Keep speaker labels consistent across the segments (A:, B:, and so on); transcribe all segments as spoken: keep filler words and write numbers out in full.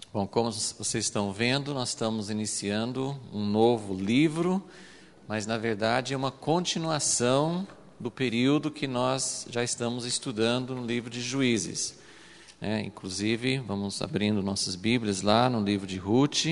A: Bom, como vocês estão vendo, nós estamos iniciando um novo livro, mas na verdade é uma continuação do período que nós já estamos estudando no livro de Juízes. É, inclusive, vamos abrindo nossas Bíblias lá no livro de Ruth.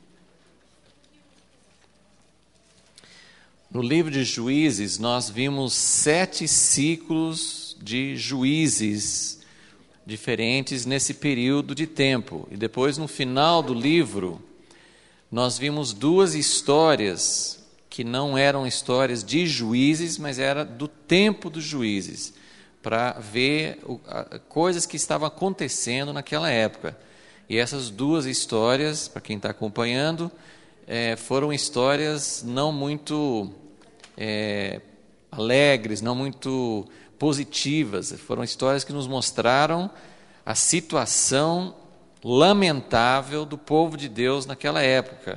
A: No livro de Juízes, nós vimos sete ciclos de juízes diferentes nesse período de tempo. E depois, no final do livro, nós vimos duas histórias que não eram histórias de juízes, mas era do tempo dos juízes, para ver o, a, coisas que estavam acontecendo naquela época. E essas duas histórias, para quem está acompanhando, é, foram histórias não muito é, alegres, não muito positivas. Foram histórias que nos mostraram a situação lamentável do povo de Deus naquela época.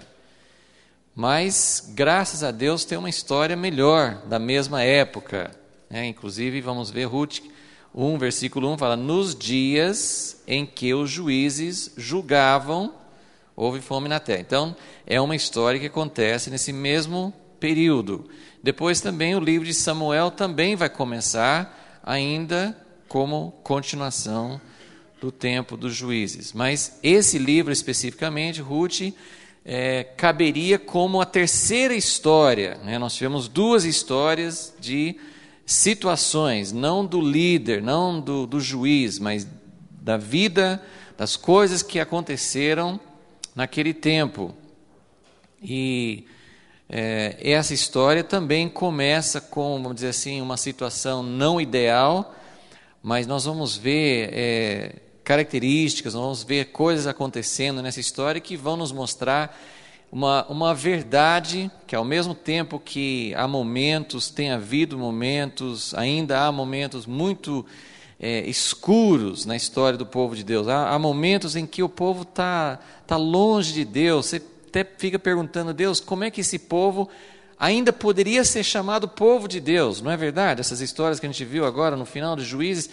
A: Mas, graças a Deus, tem uma história melhor da mesma época. É, inclusive, vamos ver Ruth um, versículo um, fala: nos dias em que os juízes julgavam, houve fome na terra. Então, é uma história que acontece nesse mesmo período. Depois também o livro de Samuel também vai começar ainda como continuação do tempo dos juízes. Mas esse livro especificamente, Ruth, é, caberia como a terceira história. Né? Nós tivemos duas histórias de situações, não do líder, não do, do juiz, mas da vida, das coisas que aconteceram naquele tempo. E É, essa história também começa com, vamos dizer assim, uma situação não ideal, mas nós vamos ver é, características, nós vamos ver coisas acontecendo nessa história que vão nos mostrar uma, uma verdade, que ao mesmo tempo que há momentos, tem havido momentos, ainda há momentos muito é, escuros na história do povo de Deus. Há, há momentos em que o povo está tá longe de Deus. Você até fica perguntando: Deus, como é que esse povo ainda poderia ser chamado povo de Deus? Não é verdade? Essas histórias que a gente viu agora no final dos Juízes,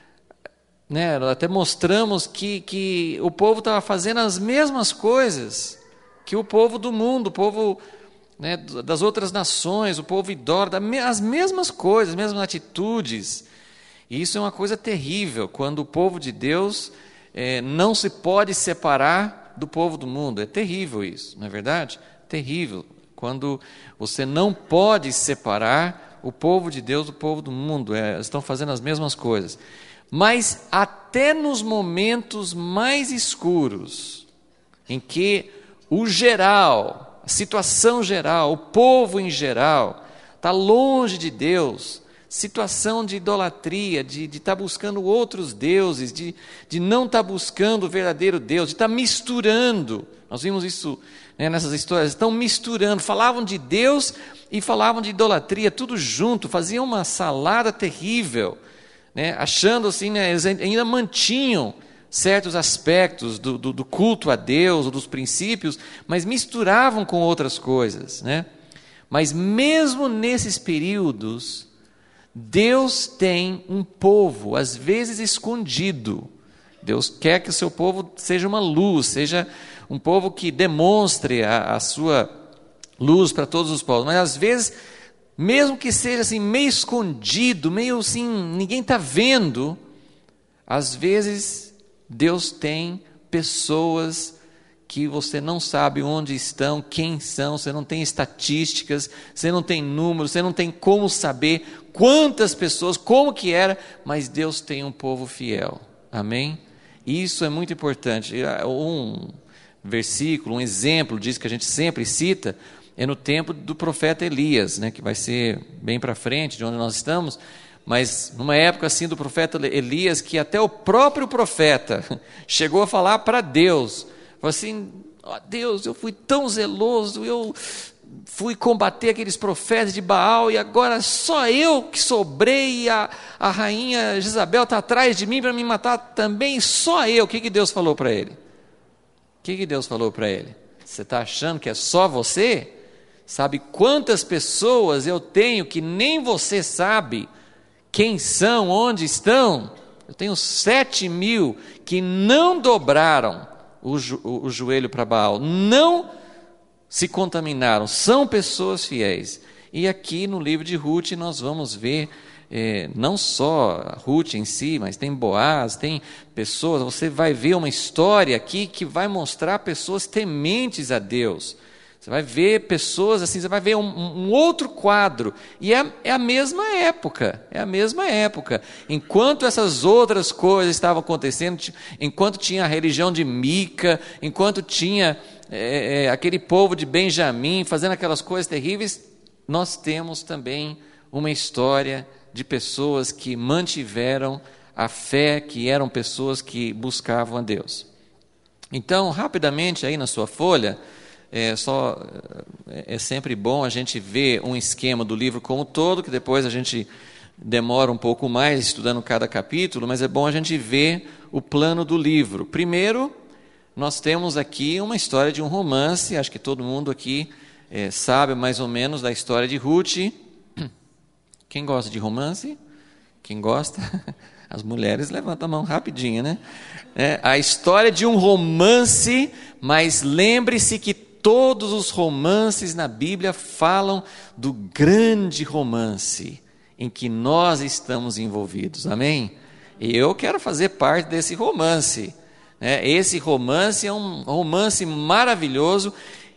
A: né, até mostramos que, que o povo estava fazendo as mesmas coisas que o povo do mundo, o povo, né, das outras nações, o povo idólatra, as mesmas coisas, as mesmas atitudes. E isso é uma coisa terrível, quando o povo de Deus é, não se pode separar do povo do mundo. É terrível isso, não é verdade? Terrível, quando você não pode separar o povo de Deus do povo do mundo. É, estão fazendo as mesmas coisas. Mas até nos momentos mais escuros, em que o geral, a situação geral, o povo em geral, está longe de Deus, situação de idolatria, de estar tá buscando outros deuses, de, de não estar tá buscando o verdadeiro Deus, de estar tá misturando. Nós vimos isso, né, nessas histórias, estão misturando, falavam de Deus e falavam de idolatria, tudo junto, faziam uma salada terrível, né, achando assim, né, eles ainda mantinham certos aspectos do, do, do culto a Deus, ou dos princípios, mas misturavam com outras coisas. Né? Mas mesmo nesses períodos, Deus tem um povo, às vezes escondido. Deus quer que o seu povo seja uma luz, seja um povo que demonstre a, a sua luz para todos os povos. Mas às vezes, mesmo que seja assim, meio escondido, meio assim, ninguém está vendo, às vezes Deus tem pessoas que você não sabe onde estão, quem são, você não tem estatísticas, você não tem números, você não tem como saber quantas pessoas, como que era, mas Deus tem um povo fiel. Amém? Isso é muito importante. Um versículo, um exemplo disso que a gente sempre cita, é no tempo do profeta Elias, né, que vai ser bem para frente de onde nós estamos, mas numa época assim do profeta Elias, que até o próprio profeta chegou a falar para Deus, falou assim: oh, Deus, eu fui tão zeloso, eu fui combater aqueles profetas de Baal e agora só eu que sobrei e a, a rainha Jezabel está atrás de mim para me matar também, só eu. O que, que Deus falou para ele? O que, que Deus falou para ele? Você está achando que é só você? Sabe quantas pessoas eu tenho que nem você sabe quem são, onde estão? Eu tenho sete mil que não dobraram o, jo, o joelho para Baal, não se contaminaram, são pessoas fiéis. E aqui no livro de Ruth nós vamos ver, é, não só Ruth em si, mas tem Boaz, tem pessoas, você vai ver uma história aqui que vai mostrar pessoas tementes a Deus. Você vai ver pessoas assim, você vai ver um, um outro quadro, e é, é a mesma época, é a mesma época. Enquanto essas outras coisas estavam acontecendo, enquanto tinha a religião de Mica, enquanto tinha é, é, aquele povo de Benjamim fazendo aquelas coisas terríveis, nós temos também uma história de pessoas que mantiveram a fé, que eram pessoas que buscavam a Deus. Então, rapidamente aí na sua folha, É, só, é sempre bom a gente ver um esquema do livro como um todo, que depois a gente demora um pouco mais estudando cada capítulo, mas é bom a gente ver o plano do livro. Primeiro, nós temos aqui uma história de um romance, acho que todo mundo aqui é, sabe mais ou menos da história de Ruth. Quem gosta de romance? Quem gosta? As mulheres levantam a mão rapidinho, né? É, a história de um romance, mas lembre-se que todos os romances na Bíblia falam do grande romance em que nós estamos envolvidos, amém? E eu quero fazer parte desse romance, né? Esse romance é um romance maravilhoso,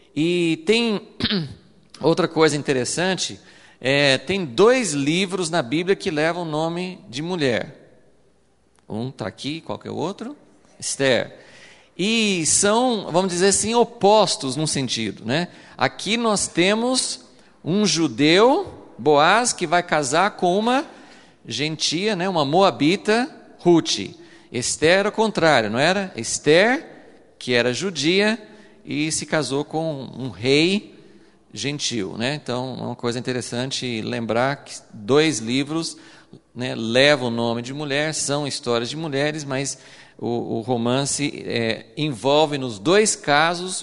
A: e tem outra coisa interessante, é, tem dois livros na Bíblia que levam o nome de mulher. Um está aqui, qual que é o outro? Esther. E são, vamos dizer assim, opostos num sentido, né? Aqui nós temos um judeu, Boaz, que vai casar com uma gentia, né? Uma moabita, Ruth. Esther era o contrário, não era? Esther, que era judia, e se casou com um rei gentil, né? Então, é uma coisa interessante lembrar que dois livros, né, levam o nome de mulher, são histórias de mulheres, mas o, o romance é, envolve nos dois casos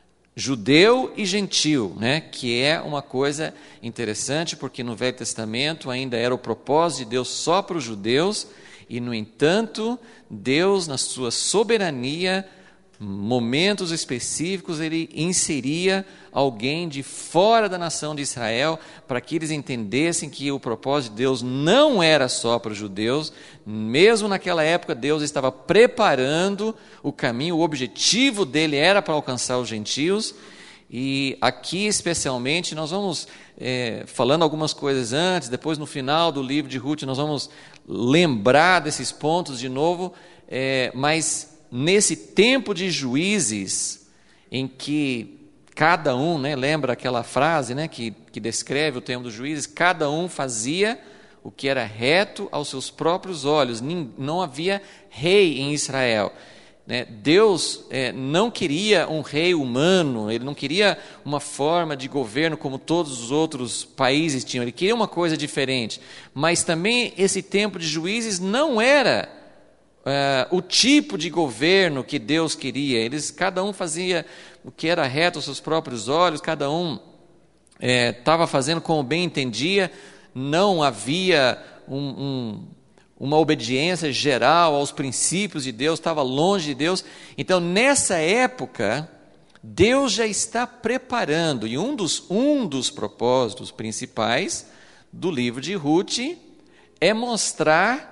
A: judeu e gentil, né, que é uma coisa interessante, porque no Velho Testamento ainda era o propósito de Deus só para os judeus, e no entanto, Deus, na sua soberania, momentos específicos, ele inseria alguém de fora da nação de Israel, para que eles entendessem que o propósito de Deus não era só para os judeus. Mesmo naquela época, Deus estava preparando o caminho, o objetivo dele era para alcançar os gentios. E aqui especialmente nós vamos é, falando algumas coisas antes, depois no final do livro de Ruth nós vamos lembrar desses pontos de novo, é, mas nesse tempo de juízes, em que cada um, né, lembra aquela frase, né, que, que descreve o tempo dos juízes, cada um fazia o que era reto aos seus próprios olhos, não havia rei em Israel. Né? Deus é, não queria um rei humano, ele não queria uma forma de governo como todos os outros países tinham, ele queria uma coisa diferente, mas também esse tempo de juízes não era Uh, o tipo de governo que Deus queria. Eles, cada um fazia o que era reto aos seus próprios olhos, cada um estava é, fazendo como bem entendia, não havia um, um, uma obediência geral aos princípios de Deus, estava longe de Deus. Então, nessa época, Deus já está preparando, e um dos, um dos propósitos principais do livro de Ruth é mostrar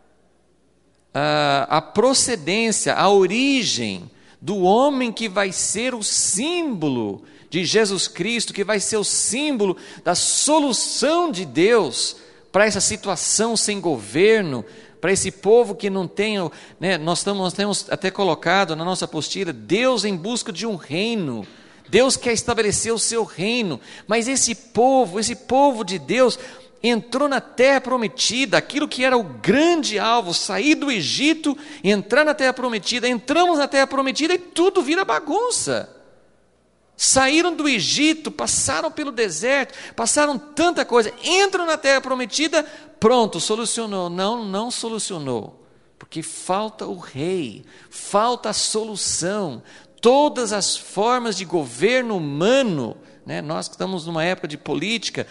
A: a procedência, a origem do homem que vai ser o símbolo de Jesus Cristo, que vai ser o símbolo da solução de Deus para essa situação sem governo, para esse povo que não tem, né, nós, estamos, nós temos até colocado na nossa apostila, Deus em busca de um reino. Deus quer estabelecer o seu reino, mas esse povo, esse povo de Deus entrou na terra prometida, aquilo que era o grande alvo, sair do Egito, entrar na terra prometida. Entramos na terra prometida e tudo vira bagunça. Saíram do Egito, passaram pelo deserto, passaram tanta coisa, entram na terra prometida, pronto, solucionou. Não, não solucionou, porque falta o rei, falta a solução. Todas as formas de governo humano, né, nós que estamos numa época de política,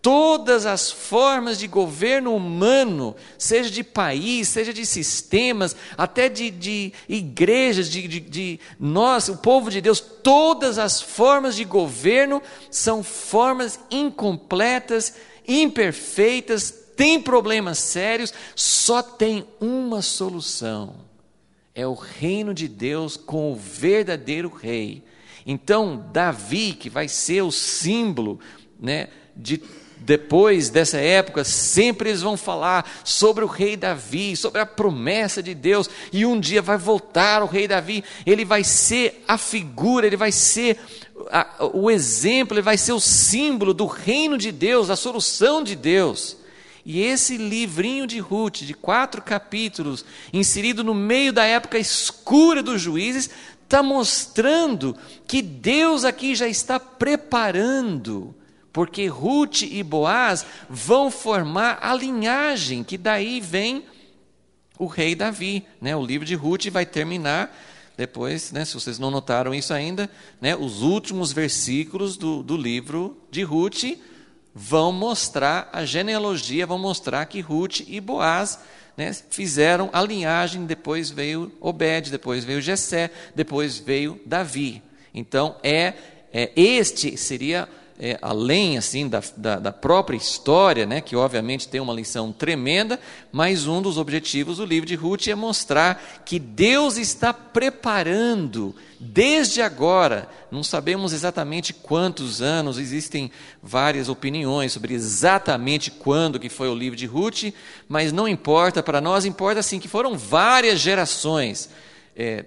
A: todas as formas de governo humano, seja de país, seja de sistemas, até de, de igrejas, de, de, de nós, o povo de Deus, todas as formas de governo são formas incompletas, imperfeitas, têm problemas sérios, só tem uma solução: é o reino de Deus com o verdadeiro rei. Então, Davi, que vai ser o símbolo, né, de depois dessa época, sempre eles vão falar sobre o rei Davi, sobre a promessa de Deus, e um dia vai voltar o rei Davi, ele vai ser a figura, ele vai ser a, o exemplo, ele vai ser o símbolo do reino de Deus, da solução de Deus. E esse livrinho de Ruth, de quatro capítulos, inserido no meio da época escura dos juízes, está mostrando que Deus aqui já está preparando, porque Ruth e Boaz vão formar a linhagem, que daí vem o rei Davi, né? O livro de Ruth vai terminar depois, né, se vocês não notaram isso ainda, né, os últimos versículos do, do livro de Ruth vão mostrar a genealogia, vão mostrar que Ruth e Boaz, né, fizeram a linhagem. Depois veio Obed, depois veio Jessé, depois veio Davi. Então, é, é este seria... É, além assim da, da, da própria história, né, que obviamente tem uma lição tremenda, mas um dos objetivos do livro de Ruth é mostrar que Deus está preparando desde agora. Não sabemos exatamente quantos anos, existem várias opiniões sobre exatamente quando que foi o livro de Ruth, mas não importa, para nós importa assim que foram várias gerações, é,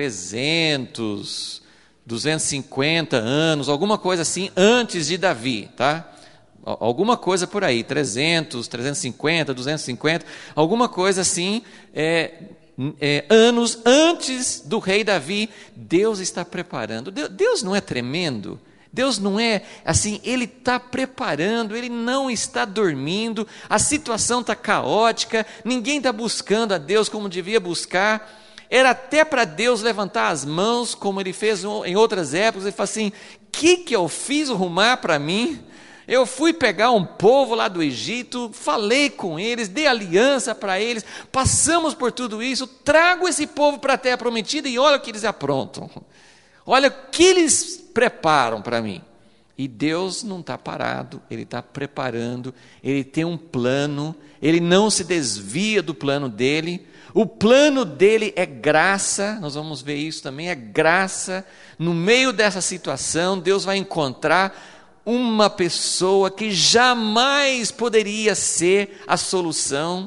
A: trezentos, duzentos e cinquenta anos, alguma coisa assim, antes de Davi, tá? Alguma coisa por aí, trezentos, trezentos e cinquenta, duzentos e cinquenta, alguma coisa assim, é, é, anos antes do rei Davi, Deus está preparando. Deus não é tremendo? Deus não é assim, Ele está preparando, Ele não está dormindo, a situação está caótica, ninguém está buscando a Deus como devia buscar. Era até para Deus levantar as mãos, como Ele fez em outras épocas, e falar assim: o que, que eu fiz arrumar para mim? Eu fui pegar um povo lá do Egito, falei com eles, dei aliança para eles, passamos por tudo isso, trago esse povo para a terra prometida e olha o que eles aprontam. Olha o que eles preparam para mim. E Deus não está parado, Ele está preparando, Ele tem um plano, Ele não se desvia do plano dEle. O plano dele é graça, nós vamos ver isso também, é graça. No meio dessa situação, Deus vai encontrar uma pessoa que jamais poderia ser a solução,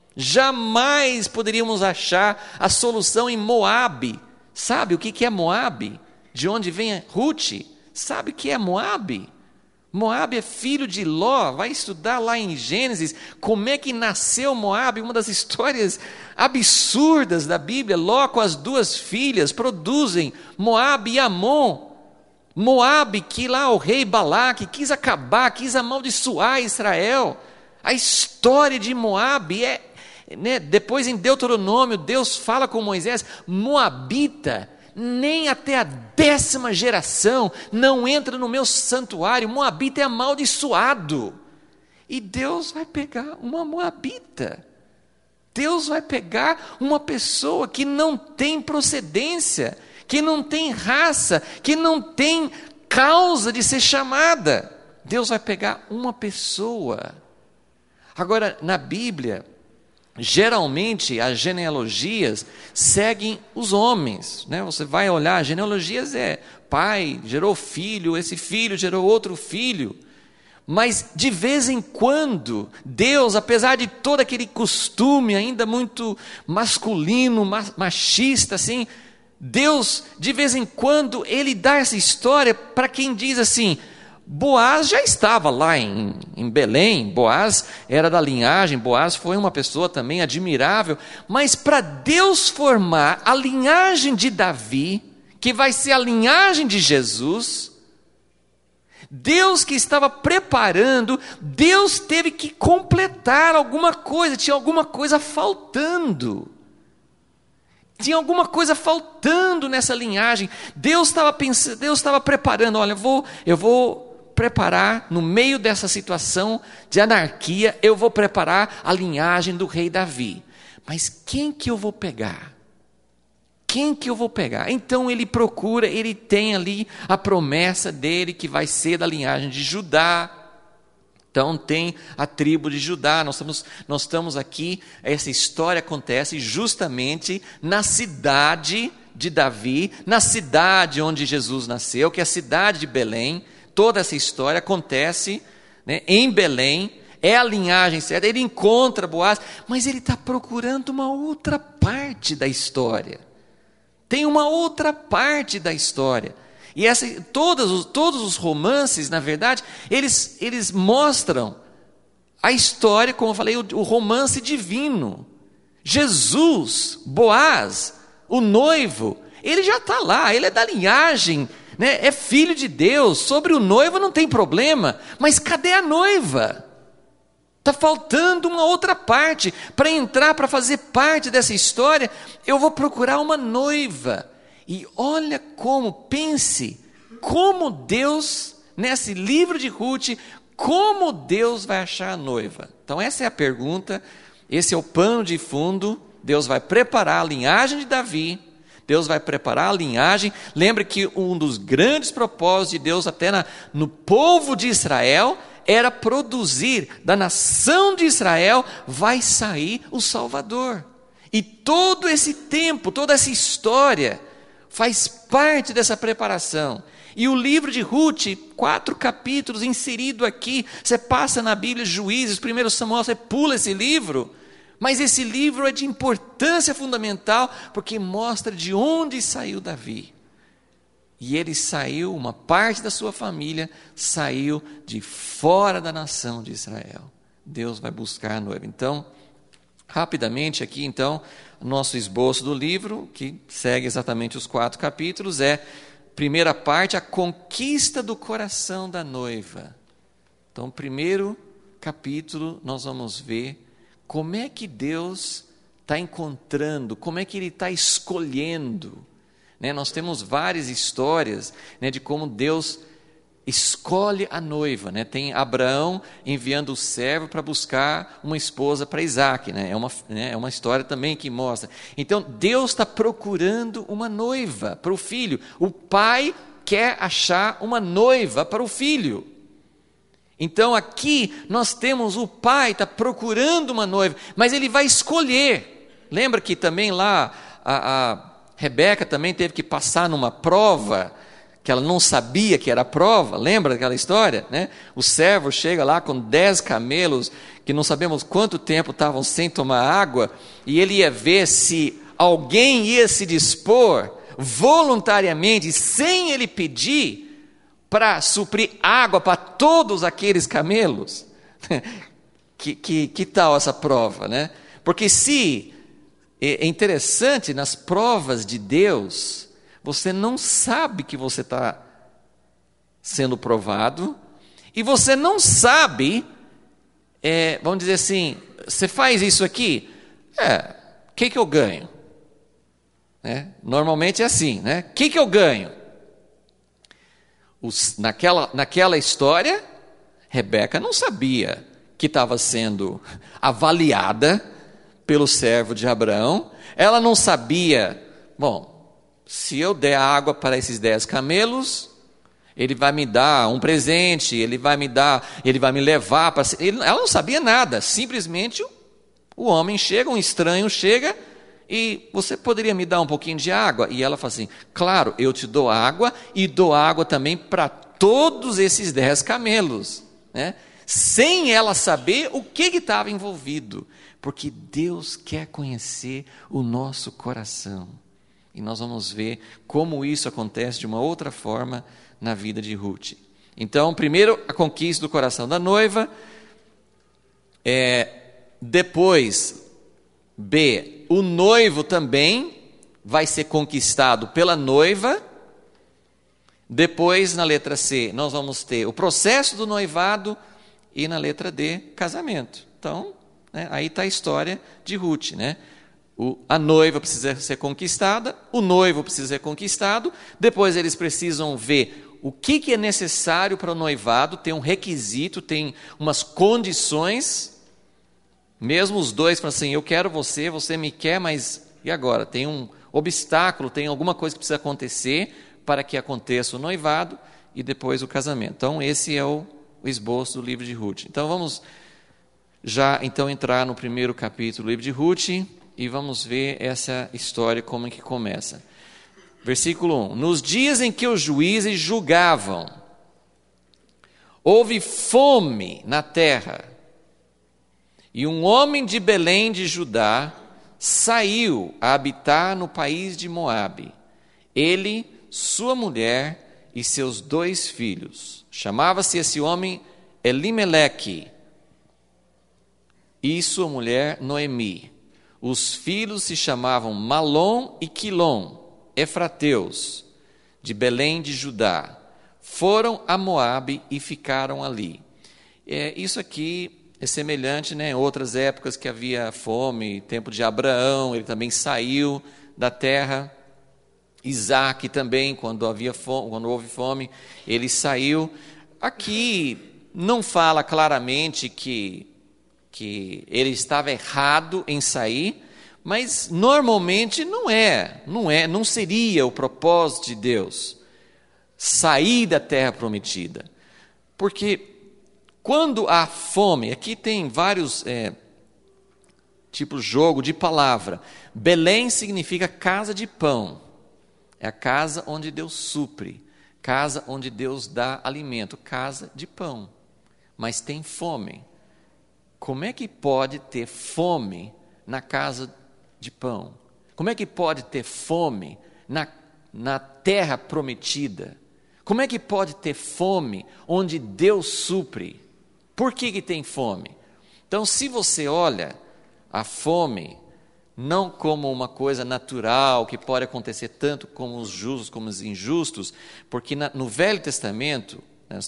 A: jamais poderíamos achar a solução em Moabe. Sabe o que é Moabe? De onde vem Ruth? Sabe o que é Moabe? Moabe é filho de Ló. Vai estudar lá em Gênesis como é que nasceu Moabe, uma das histórias absurdas da Bíblia. Ló com as duas filhas produzem Moabe e Amon. Moabe, que lá o rei Balaque quis acabar, quis amaldiçoar Israel. A história de Moabe é, né, depois em Deuteronômio, Deus fala com Moisés: Moabita, nem até a décima geração não entra no meu santuário. Moabita é amaldiçoado. E Deus vai pegar uma moabita. Deus vai pegar uma pessoa que não tem procedência, que não tem raça, que não tem causa de ser chamada. Deus vai pegar uma pessoa. Agora, na Bíblia, geralmente as genealogias seguem os homens, né? Você vai olhar, genealogias é pai gerou filho, esse filho gerou outro filho. Mas de vez em quando, Deus, apesar de todo aquele costume ainda muito masculino, machista, assim, Deus, de vez em quando, Ele dá essa história para quem diz assim: Boaz já estava lá em, em Belém, Boaz era da linhagem, Boaz foi uma pessoa também admirável, mas para Deus formar a linhagem de Davi, que vai ser a linhagem de Jesus, Deus que estava preparando, Deus teve que completar alguma coisa, tinha alguma coisa faltando. Tinha alguma coisa faltando nessa linhagem. Deus estava pensando, Deus estava preparando, olha, eu vou, eu vou preparar, no meio dessa situação de anarquia, eu vou preparar a linhagem do rei Davi. Mas quem que eu vou pegar? Quem que eu vou pegar? Então ele procura, ele tem ali a promessa dele que vai ser da linhagem de Judá. Então tem a tribo de Judá, nós estamos, nós estamos aqui, essa história acontece justamente na cidade de Davi, na cidade onde Jesus nasceu, que é a cidade de Belém. Toda essa história acontece, né, em Belém, é a linhagem certa, ele encontra Boaz, mas ele está procurando uma outra parte da história. Tem uma outra parte da história. E essa, todos, os, todos os romances, na verdade, eles, eles mostram a história, como eu falei, o, o romance divino. Jesus, Boaz, o noivo, ele já está lá, ele é da linhagem, né? É filho de Deus. Sobre o noivo não tem problema, mas cadê a noiva? Está faltando uma outra parte. Para entrar, para fazer parte dessa história, eu vou procurar uma noiva. E olha como, pense, como Deus, nesse livro de Ruth, como Deus vai achar a noiva. Então essa é a pergunta, esse é o pano de fundo. Deus vai preparar a linhagem de Davi, Deus vai preparar a linhagem. Lembre que um dos grandes propósitos de Deus até na, no povo de Israel era produzir, da nação de Israel vai sair o Salvador. E todo esse tempo, toda essa história faz parte dessa preparação. E o livro de Ruth, quatro capítulos inserido aqui, você passa na Bíblia Juízes, primeiro Samuel, você pula esse livro, mas esse livro é de importância fundamental, porque mostra de onde saiu Davi. E ele saiu, uma parte da sua família saiu de fora da nação de Israel. Deus vai buscar a noiva. Então, rapidamente aqui, então, nosso esboço do livro, que segue exatamente os quatro capítulos, é, primeira parte, a conquista do coração da noiva. Então, primeiro capítulo, nós vamos ver como é que Deus está encontrando, como é que Ele está escolhendo. Né? Nós temos várias histórias, né, de como Deus escolhe a noiva, né? Tem Abraão enviando o servo para buscar uma esposa para Isaac, né? É uma, né? É uma história também que mostra. Então Deus está procurando uma noiva para o filho. O pai quer achar uma noiva para o filho. Então aqui nós temos o pai está procurando uma noiva, mas ele vai escolher. Lembra que também lá a, a Rebeca também teve que passar numa prova, que ela não sabia que era prova, lembra daquela história? Né? O servo chega lá com dez camelos, que não sabemos quanto tempo estavam sem tomar água, e ele ia ver se alguém ia se dispor, voluntariamente, sem ele pedir, para suprir água para todos aqueles camelos. que, que, que tal essa prova? Né? Porque se, é interessante, nas provas de Deus, você não sabe que você está sendo provado, e você não sabe, é, vamos dizer assim, você faz isso aqui, é, o que, que eu ganho? É, normalmente é assim, né? O que, que eu ganho? Os, naquela, naquela história, Rebeca não sabia que estava sendo avaliada pelo servo de Abraão, ela não sabia, bom, se eu der água para esses dez camelos, ele vai me dar um presente, ele vai me dar, ele vai me levar para... Ele, ela não sabia nada, simplesmente o, o homem chega, um estranho chega, e você poderia me dar um pouquinho de água? E ela fala assim, claro, eu te dou água, e dou água também para todos esses dez camelos, né? Sem ela saber o que estava envolvido, porque Deus quer conhecer o nosso coração. E nós vamos ver como isso acontece de uma outra forma na vida de Ruth. Então, primeiro, a conquista do coração da noiva. É, depois, B, o noivo também vai ser conquistado pela noiva. Depois, na letra C, nós vamos ter o processo do noivado. E na letra D, casamento. Então, né, aí está a história de Ruth, né? O, a noiva precisa ser conquistada, o noivo precisa ser conquistado, depois eles precisam ver o que, que é necessário para o noivado, tem um requisito, tem umas condições. Mesmo os dois falam assim, eu quero você, você me quer, mas e agora? Tem um obstáculo, tem alguma coisa que precisa acontecer para que aconteça o noivado e depois o casamento. Então esse é o, o esboço do livro de Ruth. Então vamos já então entrar no primeiro capítulo do livro de Ruth e vamos ver essa história como é que começa. Versículo um. Nos dias em que os juízes julgavam, houve fome na terra, e um homem de Belém de Judá saiu a habitar no país de Moabe. Ele, sua mulher e seus dois filhos. Chamava-se esse homem Elimeleque e sua mulher Noemi. Os filhos se chamavam Malom e Quilom, efrateus, de Belém de Judá. Foram a Moabe e ficaram ali. É, isso aqui é semelhante, né, em outras épocas que havia fome, tempo de Abraão, ele também saiu da terra. Isaac também, quando, havia fome, quando houve fome, ele saiu. Aqui não fala claramente que, que ele estava errado em sair, mas normalmente não é, não é, não seria o propósito de Deus sair da terra prometida. Porque quando há fome, aqui tem vários é, tipos de jogo de palavra. Belém significa casa de pão. É a casa onde Deus supre, casa onde Deus dá alimento, casa de pão. Mas tem fome. Como é que pode ter fome na casa de pão? Como é que pode ter fome na, na terra prometida? Como é que pode ter fome onde Deus supre? Por que que tem fome? Então, se você olha a fome não como uma coisa natural, que pode acontecer tanto com os justos como os injustos, porque na, no Velho Testamento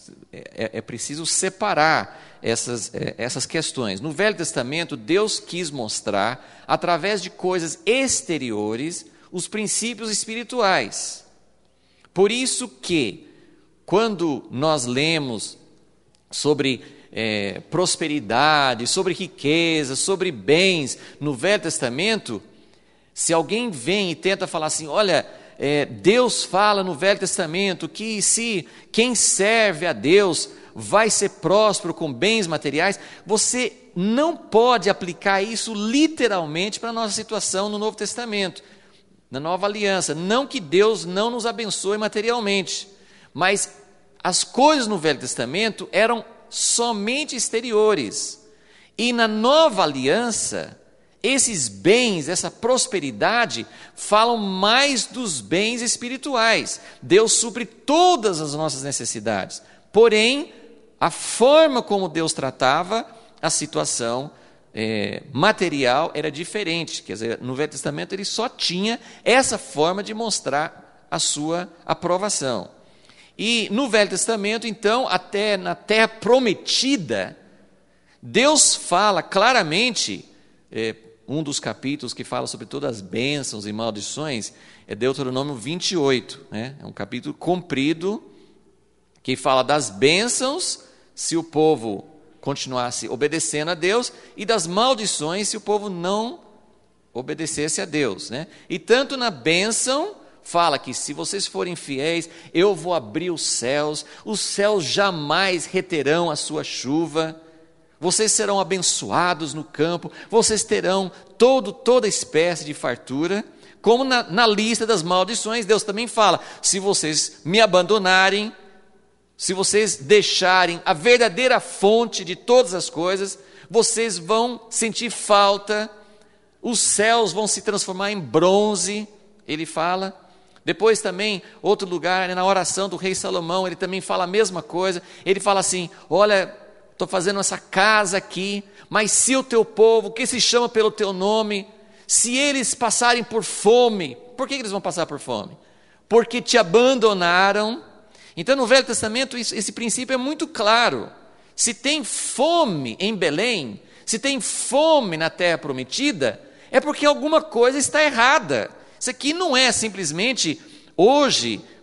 A: é, é preciso separar essas, é, essas questões. No Velho Testamento, Deus quis mostrar, através de coisas exteriores, os princípios espirituais. Por isso que, quando nós lemos sobre É, prosperidade, sobre riqueza, sobre bens no Velho Testamento, se alguém vem e tenta falar assim, olha, é, Deus fala no Velho Testamento que se quem serve a Deus vai ser próspero com bens materiais, você não pode aplicar isso literalmente para a nossa situação no Novo Testamento, na Nova Aliança. Não que Deus não nos abençoe materialmente, mas as coisas no Velho Testamento eram somente exteriores. E na Nova Aliança, esses bens, essa prosperidade, falam mais dos bens espirituais. Deus supre todas as nossas necessidades. Porém, a forma como Deus tratava a situação é, material era diferente. Quer dizer, no Velho Testamento ele só tinha essa forma de mostrar a sua aprovação. E no Velho Testamento, então, até na terra prometida, Deus fala claramente, é, um dos capítulos que fala sobre todas as bênçãos e maldições, é Deuteronômio vinte e oito, né? É um capítulo comprido, que fala das bênçãos, se o povo continuasse obedecendo a Deus, e das maldições, se o povo não obedecesse a Deus, né? E tanto na bênção, fala que se vocês forem fiéis, eu vou abrir os céus, os céus jamais reterão a sua chuva, vocês serão abençoados no campo, vocês terão todo, toda espécie de fartura, como na, na lista das maldições, Deus também fala, se vocês me abandonarem, se vocês deixarem a verdadeira fonte de todas as coisas, vocês vão sentir falta, os céus vão se transformar em bronze, ele fala. Depois também, outro lugar, na oração do rei Salomão, ele também fala a mesma coisa. Ele fala assim, olha, estou fazendo essa casa aqui, mas se o teu povo, que se chama pelo teu nome, se eles passarem por fome, por que eles vão passar por fome? Porque te abandonaram. Então no Velho Testamento isso, esse princípio é muito claro. Se tem fome em Belém, se tem fome na terra prometida, é porque alguma coisa está errada. Isso aqui não é simplesmente, hoje,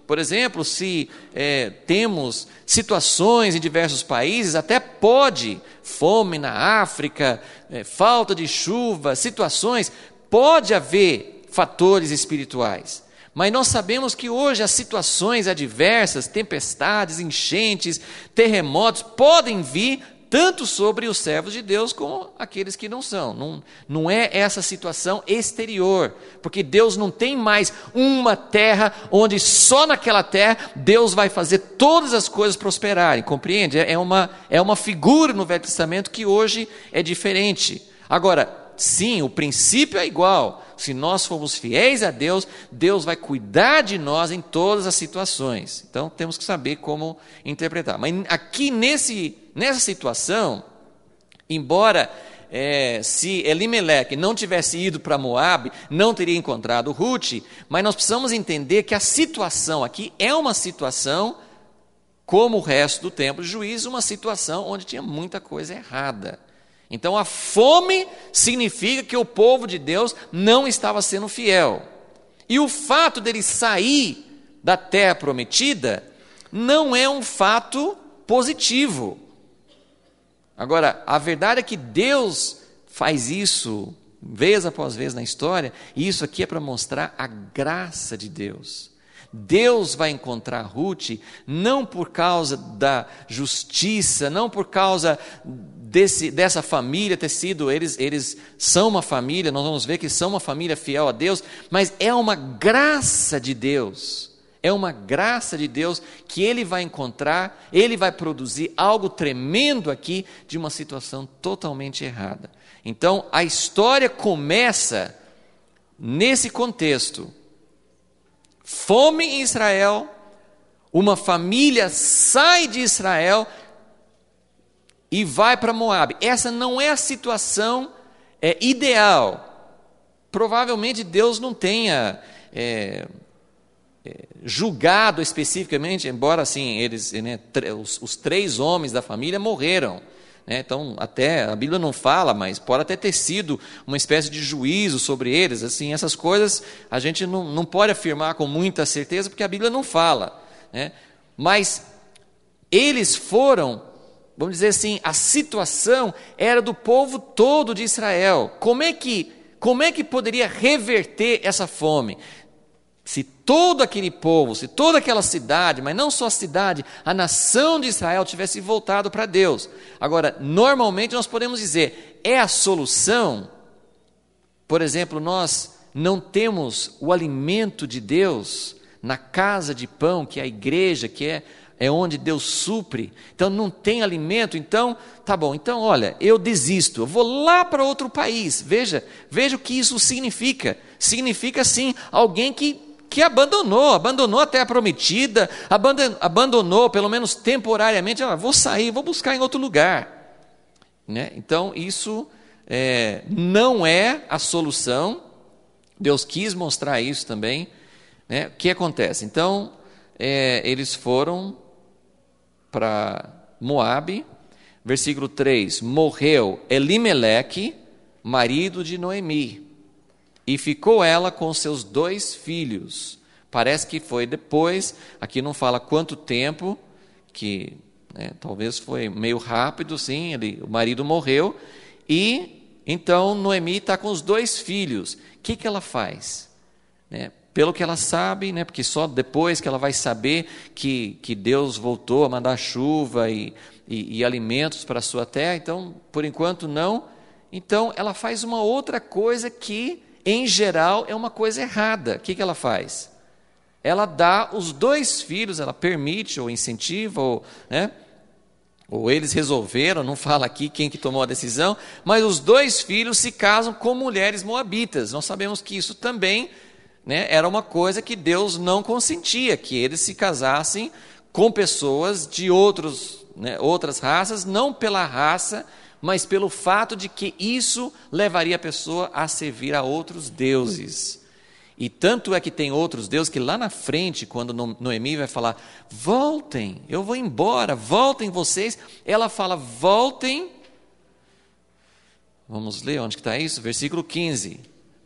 A: Por exemplo, se é, temos situações em diversos países, até pode, fome na África, é, falta de chuva, situações, pode haver fatores espirituais. Mas nós sabemos que hoje as situações adversas, tempestades, enchentes, terremotos, podem vir tanto sobre os servos de Deus como aqueles que não são. Não, não é essa situação exterior, porque Deus não tem mais uma terra onde só naquela terra Deus vai fazer todas as coisas prosperarem, compreende? É uma, é uma figura no Velho Testamento que hoje é diferente. Agora, sim, o princípio é igual. Se nós formos fiéis a Deus, Deus vai cuidar de nós em todas as situações. Então, temos que saber como interpretar. Mas aqui nesse, nessa situação, embora é, se Elimeleque não tivesse ido para Moabe, não teria encontrado Ruth, mas nós precisamos entender que a situação aqui é uma situação, como o resto do tempo de Juízes, uma situação onde tinha muita coisa errada. Então a fome significa que o povo de Deus não estava sendo fiel. E o fato dele sair da terra prometida não é um fato positivo. Agora, a verdade é que Deus faz isso vez após vez na história, e isso aqui é para mostrar a graça de Deus. Deus vai encontrar Ruth não por causa da justiça, não por causa desse, dessa família ter sido, eles, eles são uma família, nós vamos ver que são uma família fiel a Deus, mas é uma graça de Deus, é uma graça de Deus que Ele vai encontrar, Ele vai produzir algo tremendo aqui de uma situação totalmente errada. Então a história começa nesse contexto. Fome em Israel, uma família sai de Israel e vai para Moabe. Essa não é a situação é, ideal. Provavelmente Deus não tenha é, é, julgado especificamente, embora assim, eles, né, os, os três homens da família morreram. Então, até, a Bíblia não fala, mas pode até ter sido uma espécie de juízo sobre eles. Assim, essas coisas a gente não, não pode afirmar com muita certeza, porque a Bíblia não fala, né? Mas eles foram, vamos dizer assim, a situação era do povo todo de Israel. Como é que, como é que poderia reverter essa fome? Se todo aquele povo, se toda aquela cidade, mas não só a cidade, a nação de Israel tivesse voltado para Deus. Agora, normalmente nós podemos dizer, é a solução? Por exemplo, nós não temos o alimento de Deus na casa de pão, que é a igreja, que é, é onde Deus supre. Então não tem alimento, então, tá bom, então olha, eu desisto, eu vou lá para outro país. Veja, veja o que isso significa. Significa sim, alguém que que abandonou, abandonou a terra prometida, abandonou, pelo menos temporariamente, ah, vou sair, vou buscar em outro lugar. Né? Então, isso é, não é a solução, Deus quis mostrar isso também. Né? O que acontece? Então, é, eles foram para Moabe, versículo três, morreu Elimeleque, marido de Noemi, e ficou ela com seus dois filhos. Parece que foi depois, aqui não fala quanto tempo, que né, talvez foi meio rápido, sim, ele, o marido morreu, e então Noemi está com os dois filhos. O que, que ela faz? Né, pelo que ela sabe, né, porque só depois que ela vai saber que, que Deus voltou a mandar chuva e, e, e alimentos para a sua terra, então, por enquanto não. Então, ela faz uma outra coisa que, em geral, é uma coisa errada. O que, que ela faz? Ela dá os dois filhos, ela permite ou incentiva, ou, né, ou eles resolveram, não fala aqui quem que tomou a decisão, mas os dois filhos se casam com mulheres moabitas. Nós sabemos que isso também, né, era uma coisa que Deus não consentia, que eles se casassem com pessoas de outros, né, outras raças, não pela raça, mas pelo fato de que isso levaria a pessoa a servir a outros deuses. E tanto é que tem outros deuses que lá na frente, quando Noemi vai falar, voltem, eu vou embora, voltem vocês, ela fala, voltem, vamos ler onde está isso? Versículo quinze,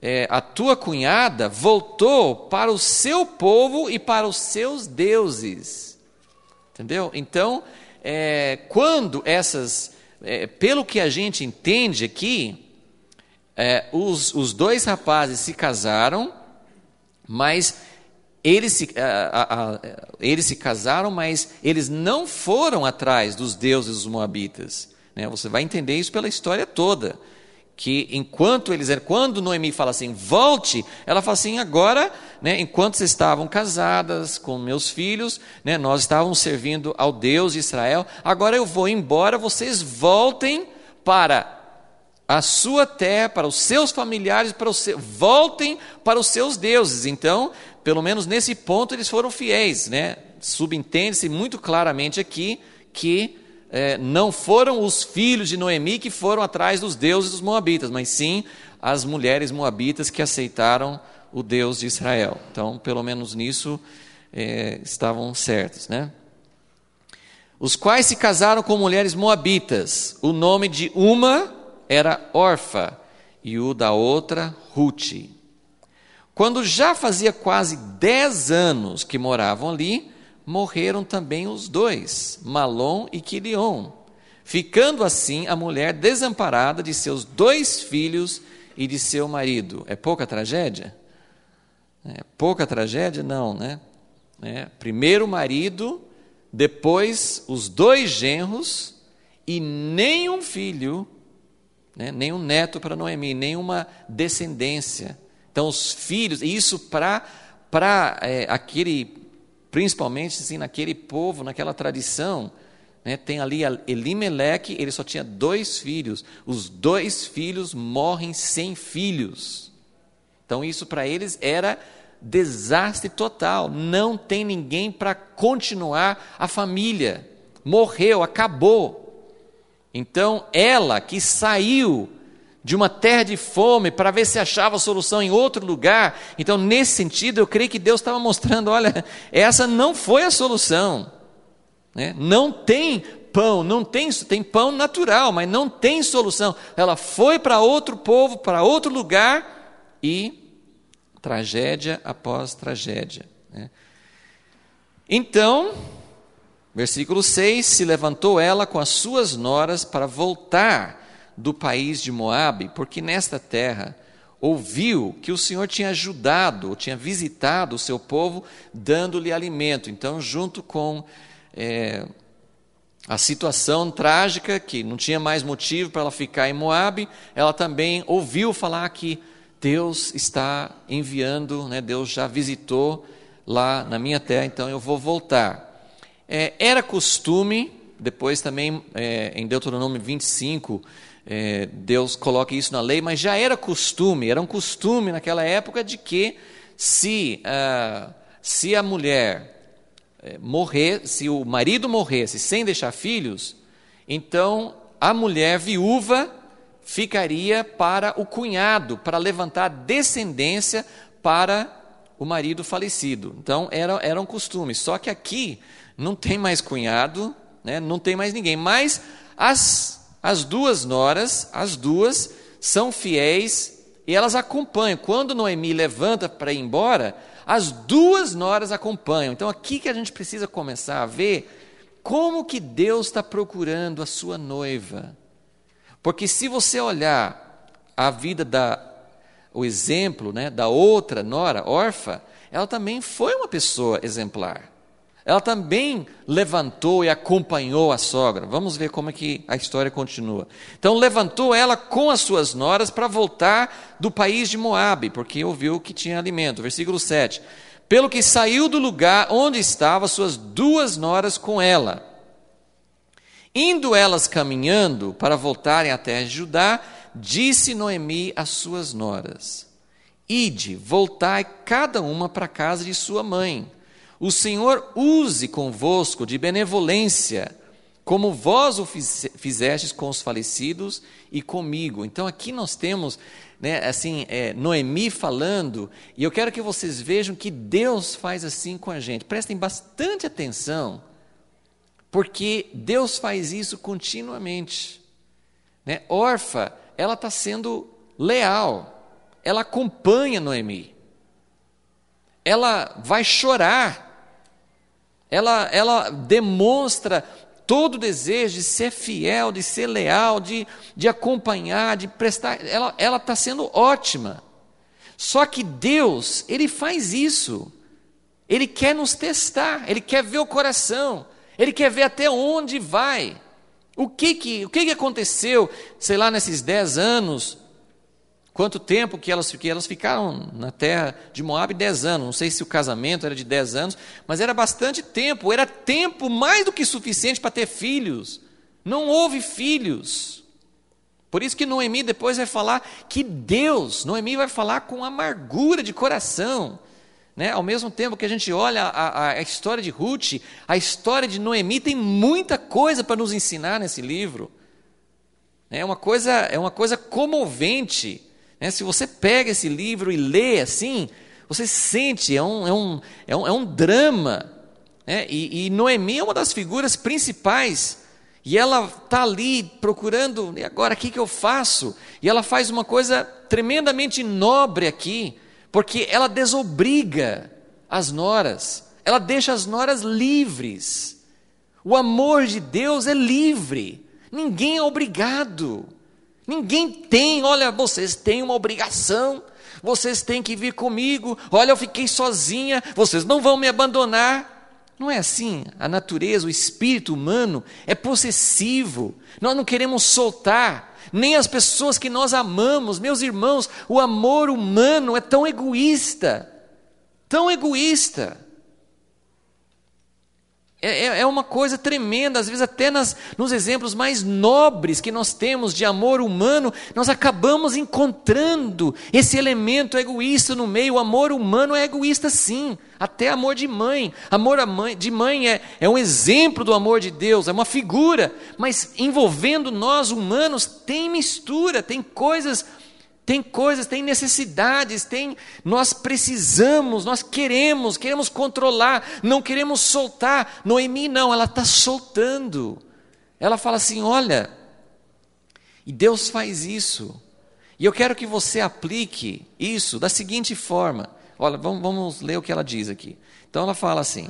A: é, a tua cunhada voltou para o seu povo e para os seus deuses. Entendeu? Então, é, quando essas, é, pelo que a gente entende aqui, é, os, os dois rapazes se casaram, mas eles se, a, a, a, eles se casaram, mas eles não foram atrás dos deuses dos moabitas. Né? Você vai entender isso pela história toda. Que enquanto eles eram, quando Noemi fala assim, volte, ela fala assim, agora, né, enquanto vocês estavam casadas com meus filhos, né, nós estávamos servindo ao Deus de Israel, agora eu vou embora, vocês voltem para a sua terra, para os seus familiares, para o seu, voltem para os seus deuses. Então, pelo menos nesse ponto eles foram fiéis, né? Subentende-se muito claramente aqui que É, não foram os filhos de Noemi que foram atrás dos deuses dos moabitas, mas sim as mulheres moabitas que aceitaram o Deus de Israel. Então, pelo menos nisso, é, estavam certos, né? Os quais se casaram com mulheres moabitas. O nome de uma era Orfa e o da outra Rute. Quando já fazia quase dez anos que moravam ali, morreram também os dois, Malom e Quilion, ficando assim a mulher desamparada de seus dois filhos e de seu marido. É pouca tragédia? É pouca tragédia? Não, né? É, primeiro o marido, depois os dois genros e nenhum filho, né? Nenhum neto para Noemi, nenhuma descendência. Então os filhos, e isso para para é, aquele principalmente assim, naquele povo, naquela tradição, né, tem ali Elimeleque, ele só tinha dois filhos, os dois filhos morrem sem filhos. Então isso para eles era desastre total, não tem ninguém para continuar a família, morreu, acabou. Então ela que saiu de uma terra de fome para ver se achava solução em outro lugar. Então, nesse sentido, eu creio que Deus estava mostrando, olha, essa não foi a solução. Né? Não tem pão, não tem, tem pão natural, mas não tem solução. Ela foi para outro povo, para outro lugar e tragédia após tragédia. Né? Então, versículo seis, se levantou ela com as suas noras para voltar do país de Moabe, porque nesta terra ouviu que o Senhor tinha ajudado, tinha visitado o seu povo, dando-lhe alimento. Então, junto com é, a situação trágica, que não tinha mais motivo para ela ficar em Moabe, ela também ouviu falar que Deus está enviando, né, Deus já visitou lá na minha terra, então eu vou voltar. É, era costume, depois também é, em Deuteronômio vinte e cinco, É, Deus coloca isso na lei, mas já era costume, era um costume naquela época de que se, uh, se a mulher uh, morrer, se o marido morresse sem deixar filhos, então a mulher viúva ficaria para o cunhado, para levantar descendência para o marido falecido. Então era, era um costume, só que aqui não tem mais cunhado, né, não tem mais ninguém, mas as As duas noras, as duas, são fiéis e elas acompanham. Quando Noemi levanta para ir embora, as duas noras acompanham. Então aqui que a gente precisa começar a ver como que Deus está procurando a sua noiva. Porque se você olhar a vida, da, o exemplo, né, da outra nora, Orfa, ela também foi uma pessoa exemplar. Ela também levantou e acompanhou a sogra. Vamos ver como é que a história continua. Então levantou ela com as suas noras para voltar do país de Moabe, porque ouviu que tinha alimento. Versículo sete. Pelo que saiu do lugar onde estavam suas duas noras com ela. Indo elas caminhando para voltarem à terra de Judá, disse Noemi às suas noras: Ide, voltai cada uma para a casa de sua mãe. O Senhor use convosco de benevolência, como vós o fizestes com os falecidos e comigo. Então aqui nós temos, né, assim, é, Noemi falando, e eu quero que vocês vejam que Deus faz assim com a gente. Prestem bastante atenção, porque Deus faz isso continuamente. Né? Orfa, ela está sendo leal. ela acompanha Noemi. Ela vai chorar. Ela, ela demonstra todo o desejo de ser fiel, de ser leal, de, de acompanhar, de prestar. Ela está sendo ótima. Só que Deus, Ele faz isso. Ele quer nos testar, Ele quer ver o coração, Ele quer ver até onde vai. O que que, o que, que aconteceu, sei lá, nesses dez anos, quanto tempo que elas, que elas ficaram na terra de Moabe? Dez anos, não sei se o casamento era de dez anos, mas era bastante tempo, era tempo mais do que suficiente para ter filhos. Não houve filhos. Por isso que Noemi depois vai falar que Deus, Noemi vai falar com amargura de coração. Né? Ao mesmo tempo que a gente olha a, a, a história de Ruth, a história de Noemi tem muita coisa para nos ensinar nesse livro. É uma coisa, é uma coisa comovente. Né? Se você pega esse livro e lê assim, você sente, é um, é um, é um, é um drama. Né? E, e Noemi é uma das figuras principais. E ela está ali procurando, e agora o que, que eu faço? E ela faz uma coisa tremendamente nobre aqui, porque ela desobriga as noras, ela deixa as noras livres. O amor de Deus é livre, ninguém é obrigado, ninguém tem, olha, vocês têm uma obrigação, vocês têm que vir comigo, olha, eu fiquei sozinha, vocês não vão me abandonar. Não é assim. A natureza, o espírito humano é possessivo, nós não queremos soltar, nem as pessoas que nós amamos. Meus irmãos, o amor humano é tão egoísta, tão egoísta. É, é uma coisa tremenda, às vezes até nas, nos exemplos mais nobres que nós temos de amor humano, nós acabamos encontrando esse elemento egoísta no meio. O amor humano é egoísta sim, até amor de mãe. Amor a mãe, de mãe é, é um exemplo do amor de Deus, é uma figura, mas envolvendo nós humanos tem mistura, tem coisas... Tem coisas, tem necessidades, tem, nós precisamos, nós queremos, queremos controlar, não queremos soltar. Noemi não, ela está soltando. Ela fala assim, olha, e Deus faz isso. E eu quero que você aplique isso da seguinte forma. Olha, vamos, vamos ler o que ela diz aqui. Então ela fala assim,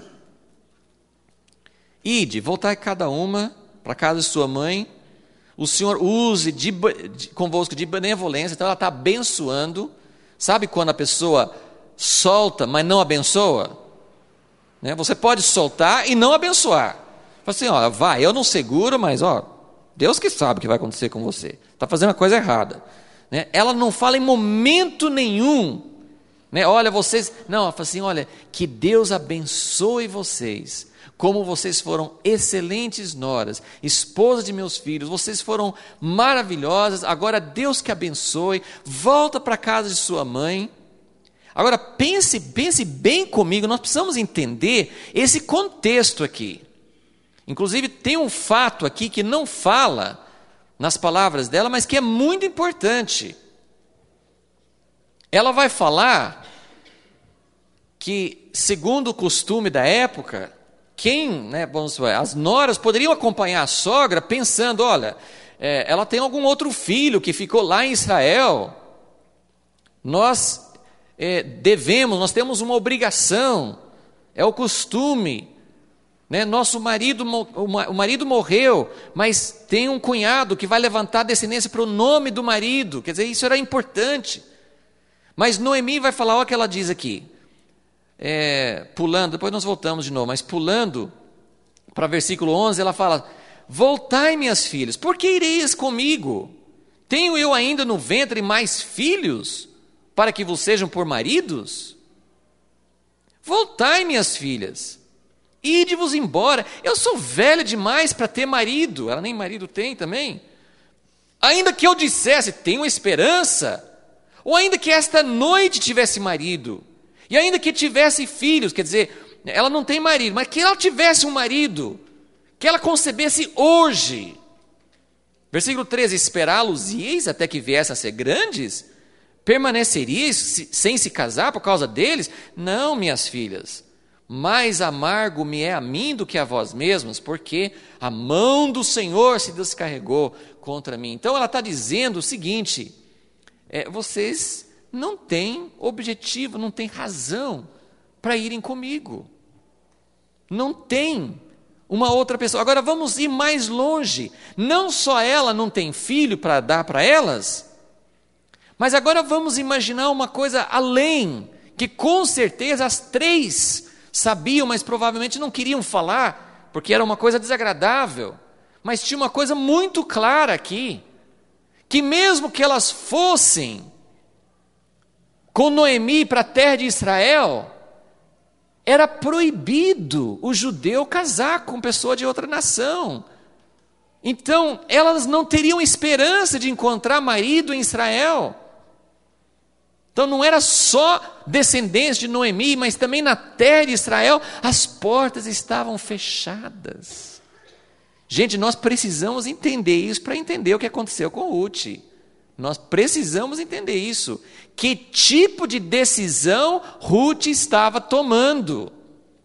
A: ide, voltai cada uma para a casa de sua mãe, o Senhor use de, de, convosco de benevolência. Então ela está abençoando. Sabe quando a pessoa solta, mas não abençoa? Né? Você pode soltar e não abençoar. Fala assim, ó, vai, eu não seguro, mas ó, Deus que sabe o que vai acontecer com você. Está fazendo a coisa errada. Né? Ela não fala em momento nenhum, né? Olha, vocês... Não, ela fala assim, olha, que Deus abençoe vocês. Como vocês foram excelentes noras, esposas de meus filhos, vocês foram maravilhosas, agora Deus que abençoe, volta para a casa de sua mãe. Agora pense, pense bem comigo, nós precisamos entender esse contexto aqui. Inclusive tem um fato aqui que não fala nas palavras dela, mas que é muito importante. Ela vai falar que, segundo o costume da época, quem, né, vamos ver, as noras poderiam acompanhar a sogra pensando, olha, é, ela tem algum outro filho que ficou lá em Israel, nós é, devemos, nós temos uma obrigação, é o costume, né, nosso marido, o marido morreu, mas tem um cunhado que vai levantar descendência para o nome do marido, quer dizer, isso era importante. Mas Noemi vai falar, olha o que ela diz aqui, É, pulando, depois nós voltamos de novo, mas pulando para versículo onze, ela fala, voltai minhas filhas, por que ireis comigo? Tenho eu ainda no ventre mais filhos, para que vos sejam por maridos? Voltai minhas filhas, ide-vos embora, eu sou velha demais para ter marido, ela nem marido tem também, ainda que eu dissesse, tenho esperança, ou ainda que esta noite tivesse marido, e ainda que tivesse filhos, quer dizer, ela não tem marido, mas que ela tivesse um marido, que ela concebesse hoje. Versículo treze, esperá-los-ieis até que viessem a ser grandes? Permaneceríeis sem se casar por causa deles? Não, minhas filhas, mais amargo me é a mim do que a vós mesmas, porque a mão do Senhor se descarregou contra mim. Então ela está dizendo o seguinte, é, vocês... não tem objetivo, não tem razão para irem comigo. Não tem uma outra pessoa. Agora vamos ir mais longe. Não só ela não tem filho para dar para elas, mas agora vamos imaginar uma coisa além, que com certeza as três sabiam, mas provavelmente não queriam falar, porque era uma coisa desagradável. Mas tinha uma coisa muito clara aqui, que mesmo que elas fossem com Noemi para a terra de Israel, era proibido o judeu casar com pessoa de outra nação. Então, elas não teriam esperança de encontrar marido em Israel. Então, não era só descendentes de Noemi, mas também na terra de Israel, as portas estavam fechadas. Gente, nós precisamos entender isso para entender o que aconteceu com Ruth. Nós precisamos entender isso. Que tipo de decisão Ruth estava tomando?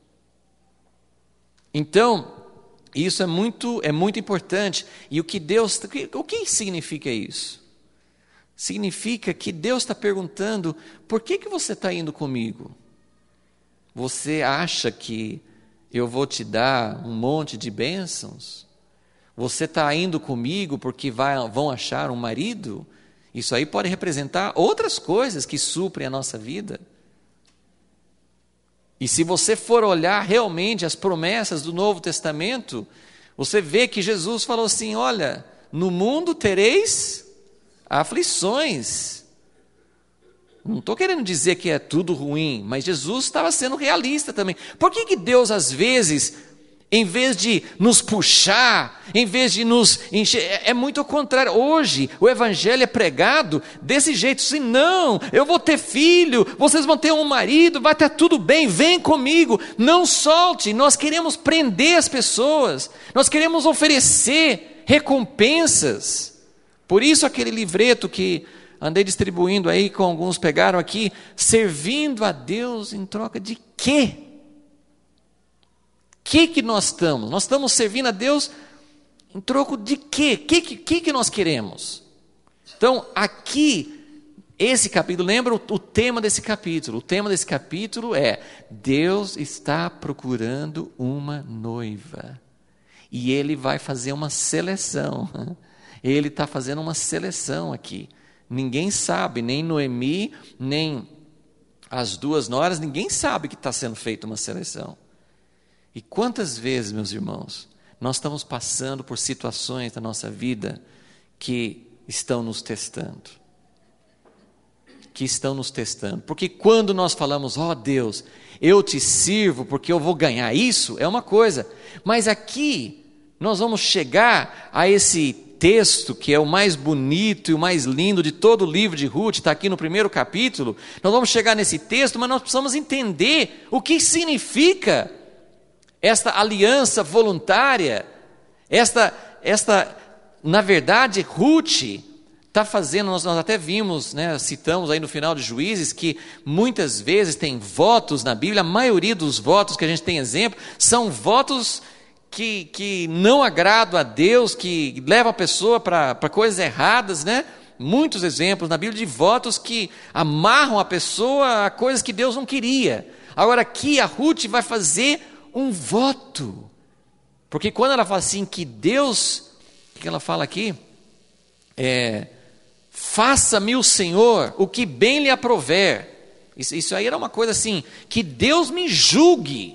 A: Então, isso é muito, é muito importante. E o que Deus, o que significa isso? Significa que Deus está perguntando, por que, que você está indo comigo? Você acha que eu vou te dar um monte de bênçãos? Você está indo comigo porque vai, vão achar um marido? Isso aí pode representar outras coisas que suprem a nossa vida. E se você for olhar realmente as promessas do Novo Testamento, você vê que Jesus falou assim, olha, no mundo tereis aflições. Não estou querendo dizer que é tudo ruim, mas Jesus estava sendo realista também. Por que que Deus, às vezes, em vez de nos puxar, em vez de nos encher, é, é muito ao contrário. Hoje o evangelho é pregado desse jeito, assim, não, eu vou ter filho, vocês vão ter um marido, vai estar tudo bem, vem comigo, não solte. Nós queremos prender as pessoas, nós queremos oferecer recompensas. Por isso aquele livreto que andei distribuindo aí, com alguns pegaram aqui, servindo a Deus em troca de quê? O que que nós estamos? Nós estamos servindo a Deus em troco de quê? O que, que, que nós queremos? Então, aqui, esse capítulo, lembra o, o tema desse capítulo? O tema desse capítulo é, Deus está procurando uma noiva. E Ele vai fazer uma seleção. Ele está fazendo uma seleção aqui. Ninguém sabe, nem Noemi, nem as duas noras, ninguém sabe que está sendo feita uma seleção. E quantas vezes, meus irmãos, nós estamos passando por situações da nossa vida que estão nos testando. Que estão nos testando. Porque quando nós falamos, ó Deus, eu te sirvo porque eu vou ganhar isso, é uma coisa. Mas aqui, nós vamos chegar a esse texto que é o mais bonito e o mais lindo de todo o livro de Ruth, está aqui no primeiro capítulo. Nós vamos chegar nesse texto, mas nós precisamos entender o que significa esta aliança voluntária, esta, esta na verdade, Ruth está fazendo, nós, nós até vimos, né, citamos aí no final de Juízes, que muitas vezes tem votos na Bíblia, a maioria dos votos que a gente tem exemplo, são votos que, que não agradam a Deus, que levam a pessoa para coisas erradas, né? Muitos exemplos na Bíblia de votos que amarram a pessoa a coisas que Deus não queria. Agora aqui a Ruth vai fazer um voto, porque quando ela fala assim, que Deus, o que ela fala aqui? É, faça-me o Senhor o que bem lhe aprouver. Isso, isso aí era uma coisa assim, que Deus me julgue,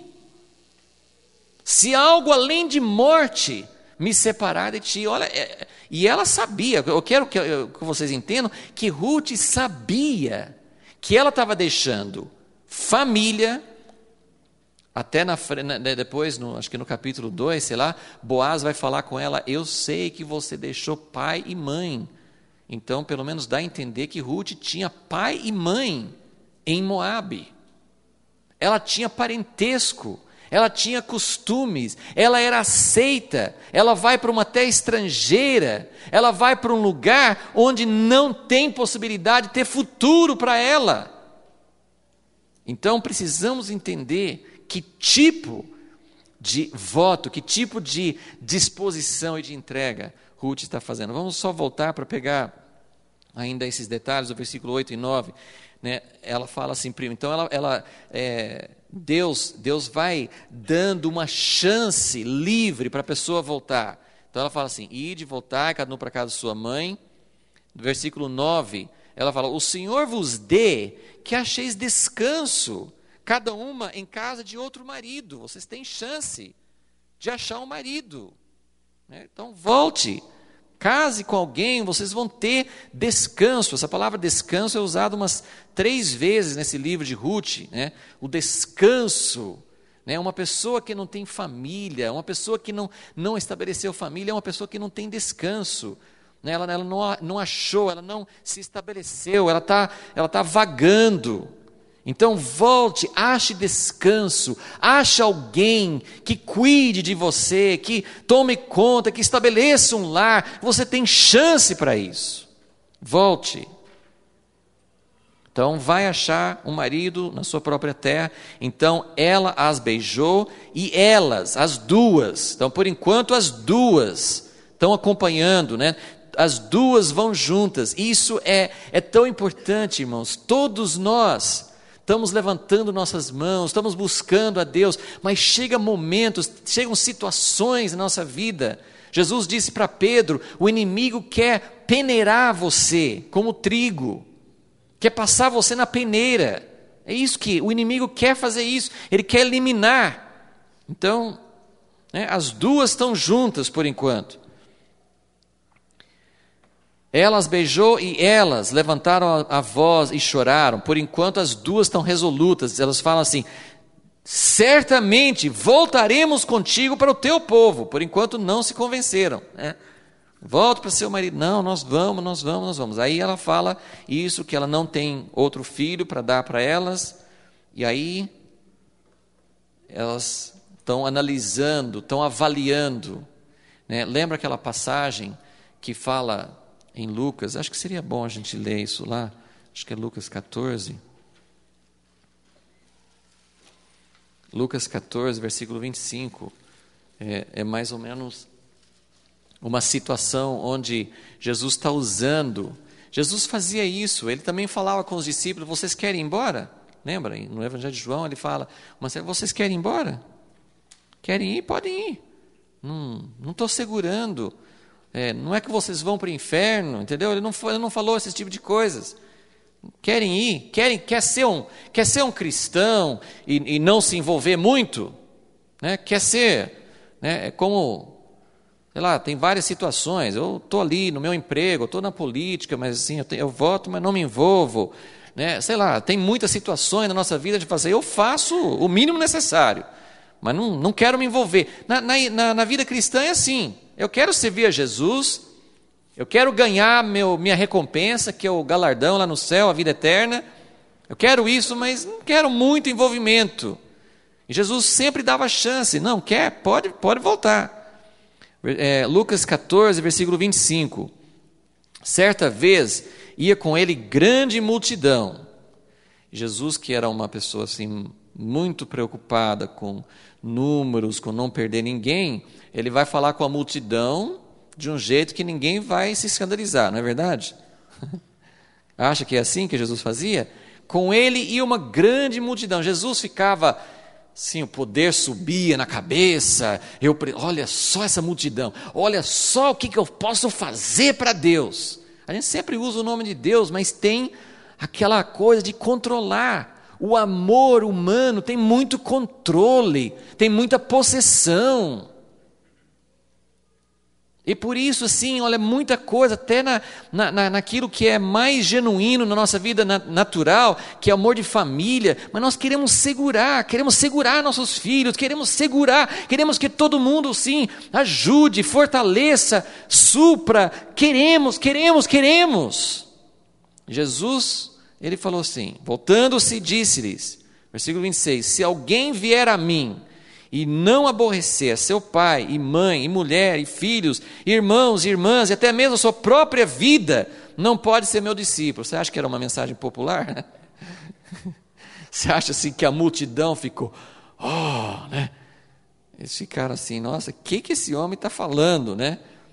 A: se algo além de morte me separar de ti. Olha, é, e ela sabia, eu quero que, eu, que vocês entendam, que Ruth sabia que ela estava deixando família. Até na, depois, no, acho que no capítulo dois, sei lá, Boaz vai falar com ela, eu sei que você deixou pai e mãe. Então, pelo menos dá a entender que Ruth tinha pai e mãe em Moabe. Ela tinha parentesco, ela tinha costumes, ela era aceita, ela vai para uma terra estrangeira, ela vai para um lugar onde não tem possibilidade de ter futuro para ela. Então, precisamos entender que tipo de voto, que tipo de disposição e de entrega Ruth está fazendo. Vamos só voltar para pegar ainda esses detalhes, o versículo oito e nove, né, ela fala assim, primo, então ela, ela é, Deus, Deus vai dando uma chance livre para a pessoa voltar. Então ela fala assim, ide, voltai, cada um para casa de sua mãe. No versículo nove, ela fala, o Senhor vos dê que acheis descanso, cada uma em casa de outro marido. Vocês têm chance de achar um marido, né? Então volte, case com alguém, vocês vão ter descanso. Essa palavra descanso é usada umas três vezes nesse livro de Ruth, né? O descanso, né? Uma pessoa que não tem família, uma pessoa que não, não estabeleceu família, é uma pessoa que não tem descanso, né? Ela, ela não, não achou, ela não se estabeleceu, ela está ela tá vagando. Então volte, ache descanso, ache alguém que cuide de você, que tome conta, que estabeleça um lar. Você tem chance para isso. Volte. Então vai achar um marido na sua própria terra. Então ela as beijou e elas, as duas, então por enquanto as duas estão acompanhando, né? As duas vão juntas. Isso é, é tão importante, irmãos. Todos nós estamos levantando nossas mãos, estamos buscando a Deus, mas chega momentos, chegam situações na nossa vida. Jesus disse para Pedro, o inimigo quer peneirar você como trigo, quer passar você na peneira. É isso que o inimigo quer fazer isso, ele quer eliminar. Então, né, as duas estão juntas por enquanto. Elas beijou e elas levantaram a, a voz e choraram. Por enquanto as duas estão resolutas. Elas falam assim, certamente voltaremos contigo para o teu povo. Por enquanto não se convenceram, né? Volta para seu marido. Não, nós vamos, nós vamos, nós vamos. Aí ela fala isso, que ela não tem outro filho para dar para elas. E aí elas estão analisando, estão avaliando, né? Lembra aquela passagem que fala em Lucas, acho que seria bom a gente ler isso lá, acho que é Lucas catorze. Lucas catorze, versículo vinte e cinco, é, é mais ou menos uma situação onde Jesus está usando, Jesus fazia isso, ele também falava com os discípulos, vocês querem ir embora? Lembra? No Evangelho de João ele fala, mas vocês querem ir embora? Querem ir? Podem ir. Não estou segurando. É, não é que vocês vão para o inferno, entendeu? Ele não, ele não falou esse tipo de coisas. Querem ir? Querem, quer, ser um, quer ser um cristão e, e não se envolver muito? Né? Quer ser, né? É como, sei lá, tem várias situações. Eu estou ali no meu emprego, eu estou na política, mas assim, eu, tenho, eu voto, mas não me envolvo. Né? Sei lá, tem muitas situações na nossa vida de fazer, eu faço o mínimo necessário, mas não, não quero me envolver. Na, na, na vida cristã é assim. Eu quero servir a Jesus, eu quero ganhar meu, minha recompensa, que é o galardão lá no céu, a vida eterna. Eu quero isso, mas não quero muito envolvimento. E Jesus sempre dava chance. Não, quer? Pode, pode voltar. É, Lucas catorze, versículo vinte e cinco. Certa vez, ia com ele grande multidão. Jesus, que era uma pessoa assim, muito preocupada com números, com não perder ninguém, ele vai falar com a multidão de um jeito que ninguém vai se escandalizar, não é verdade? Acha que é assim que Jesus fazia? Com ele ia uma grande multidão. Jesus ficava, assim, o poder subia na cabeça. Eu, olha só essa multidão, olha só o que, que eu posso fazer para Deus. A gente sempre usa o nome de Deus, mas tem aquela coisa de controlar. O amor humano tem muito controle, tem muita possessão. E por isso, assim, olha, muita coisa, até na, na, naquilo que é mais genuíno na nossa vida natural, que é amor de família, mas nós queremos segurar, queremos segurar nossos filhos, queremos segurar, queremos que todo mundo, sim, ajude, fortaleça, supra, queremos, queremos, queremos. Jesus, ele falou assim, voltando-se, disse-lhes, versículo vinte e seis, se alguém vier a mim e não aborrecer seu pai e mãe e mulher e filhos, irmãos e irmãs e até mesmo a sua própria vida, não pode ser meu discípulo. Você acha que era uma mensagem popular? Você acha assim que a multidão ficou, oh, né? Eles ficaram assim, nossa, o que, que esse homem está falando, né?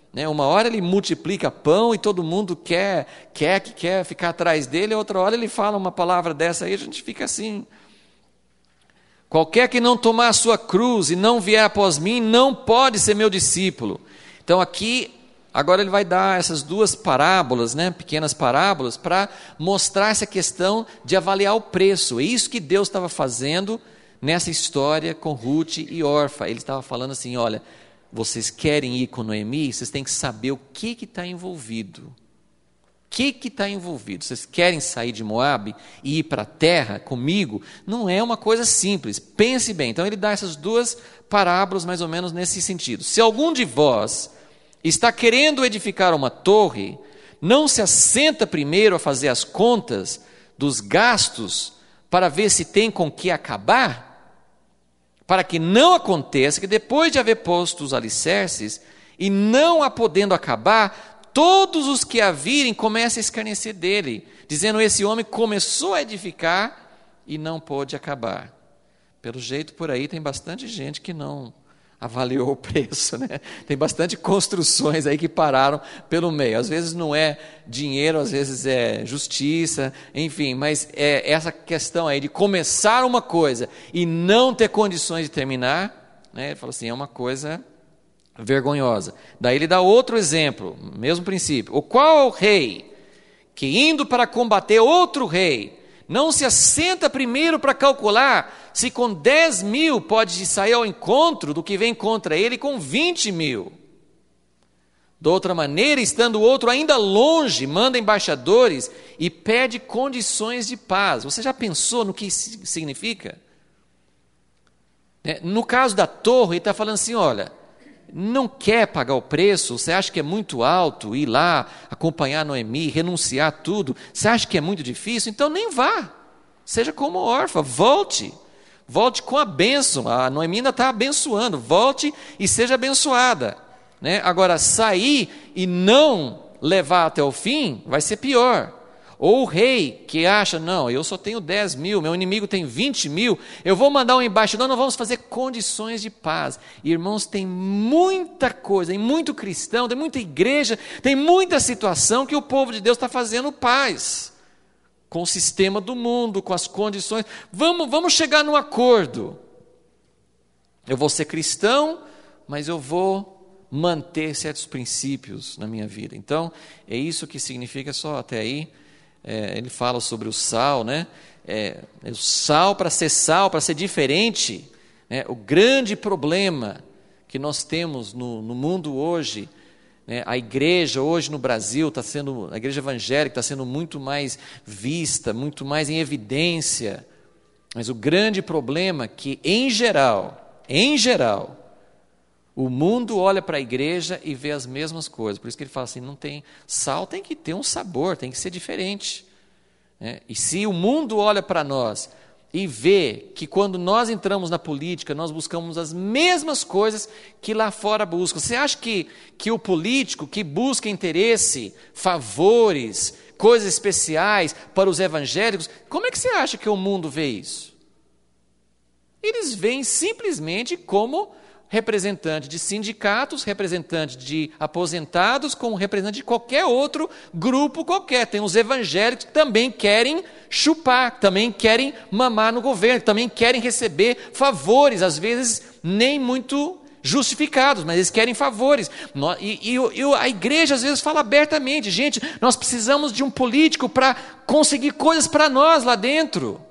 A: Né? Uma hora ele multiplica pão e todo mundo quer, quer, que quer ficar atrás dele, outra hora ele fala uma palavra dessa aí, a gente fica assim. Qualquer que não tomar a sua cruz e não vier após mim, não pode ser meu discípulo. Então aqui, agora ele vai dar essas duas parábolas, né, pequenas parábolas, para mostrar essa questão de avaliar o preço. É isso que Deus estava fazendo nessa história com Ruth e Orfa. Ele estava falando assim, olha, vocês querem ir com Noemi, vocês têm que saber o que está envolvido. O que está envolvido? Vocês querem sair de Moabe e ir para a terra comigo? Não é uma coisa simples. Pense bem. Então ele dá essas duas parábolas mais ou menos nesse sentido. Se algum de vós está querendo edificar uma torre, não se assenta primeiro a fazer as contas dos gastos para ver se tem com que acabar? Para que não aconteça que depois de haver posto os alicerces e não a podendo acabar, todos os que a virem comecem a escarnecer dele, dizendo, esse homem começou a edificar e não pôde acabar. Pelo jeito, por aí tem bastante gente que não avaliou o preço, né? Tem bastante construções aí que pararam pelo meio. Às vezes não é dinheiro, às vezes é justiça, enfim, mas é essa questão aí de começar uma coisa e não ter condições de terminar, né? Ele fala assim, é uma coisa vergonhosa. Daí ele dá outro exemplo, mesmo princípio. O qual é o rei que indo para combater outro rei, não se assenta primeiro para calcular se com dez mil pode sair ao encontro do que vem contra ele com vinte mil. De outra maneira, estando o outro ainda longe, manda embaixadores e pede condições de paz. Você já pensou no que isso significa? No caso da torre, ele está falando assim, olha, não quer pagar o preço, você acha que é muito alto ir lá, acompanhar Noemi, renunciar a tudo, você acha que é muito difícil? Então nem vá, seja como órfã, volte, volte com a bênção, a Noemi ainda está abençoando, volte e seja abençoada, né? Agora, sair e não levar até o fim, vai ser pior. Ou o rei que acha, não, eu só tenho dez mil, meu inimigo tem vinte mil, eu vou mandar um embaixador, nós vamos fazer condições de paz. Irmãos, tem muita coisa, tem muito cristão, tem muita igreja, tem muita situação que o povo de Deus está fazendo paz. Com o sistema do mundo, com as condições. Vamos, vamos chegar num acordo. Eu vou ser cristão, mas eu vou manter certos princípios na minha vida. Então, é isso que significa só até aí. É, ele fala sobre o sal, né? É, o sal para ser sal, para ser diferente, né? O grande problema que nós temos no, no mundo hoje, né? A igreja hoje no Brasil está sendo, a igreja evangélica está sendo muito mais vista, muito mais em evidência, mas o grande problema é que, em geral, em geral, o mundo olha para a igreja e vê as mesmas coisas. Por isso que ele fala assim, não tem, sal tem que ter um sabor, tem que ser diferente. Né? E se o mundo olha para nós e vê que quando nós entramos na política, nós buscamos as mesmas coisas que lá fora buscam. Você acha que, que o político que busca interesse, favores, coisas especiais para os evangélicos, como é que você acha que o mundo vê isso? Eles veem simplesmente como representante de sindicatos, representante de aposentados, como representante de qualquer outro grupo qualquer. Tem os evangélicos que também querem chupar, também querem mamar no governo, também querem receber favores, às vezes nem muito justificados, mas eles querem favores. E, e, e a igreja às vezes fala abertamente, gente, nós precisamos de um político para conseguir coisas para nós lá dentro.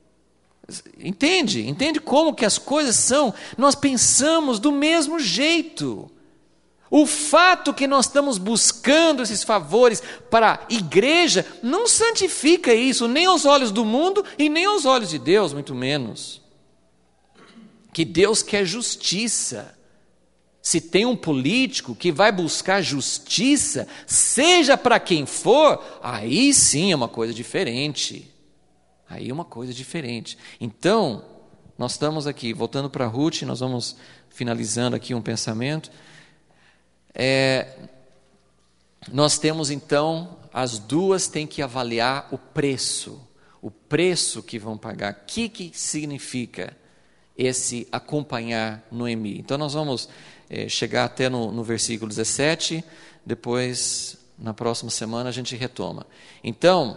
A: Entende? Entende como que as coisas são? Nós pensamos do mesmo jeito. O fato que nós estamos buscando esses favores para a igreja não santifica isso, nem aos olhos do mundo e nem aos olhos de Deus, muito menos. Que Deus quer justiça. Se tem um político que vai buscar justiça, seja para quem for, aí sim é uma coisa diferente. Aí é uma coisa diferente. Então, nós estamos aqui, voltando para Ruth, nós vamos finalizando aqui um pensamento. É, nós temos então, as duas têm que avaliar o preço, o preço que vão pagar. O que, que significa esse acompanhar Noemi. Então nós vamos é, chegar até no, no versículo dezessete, depois na próxima semana a gente retoma. Então,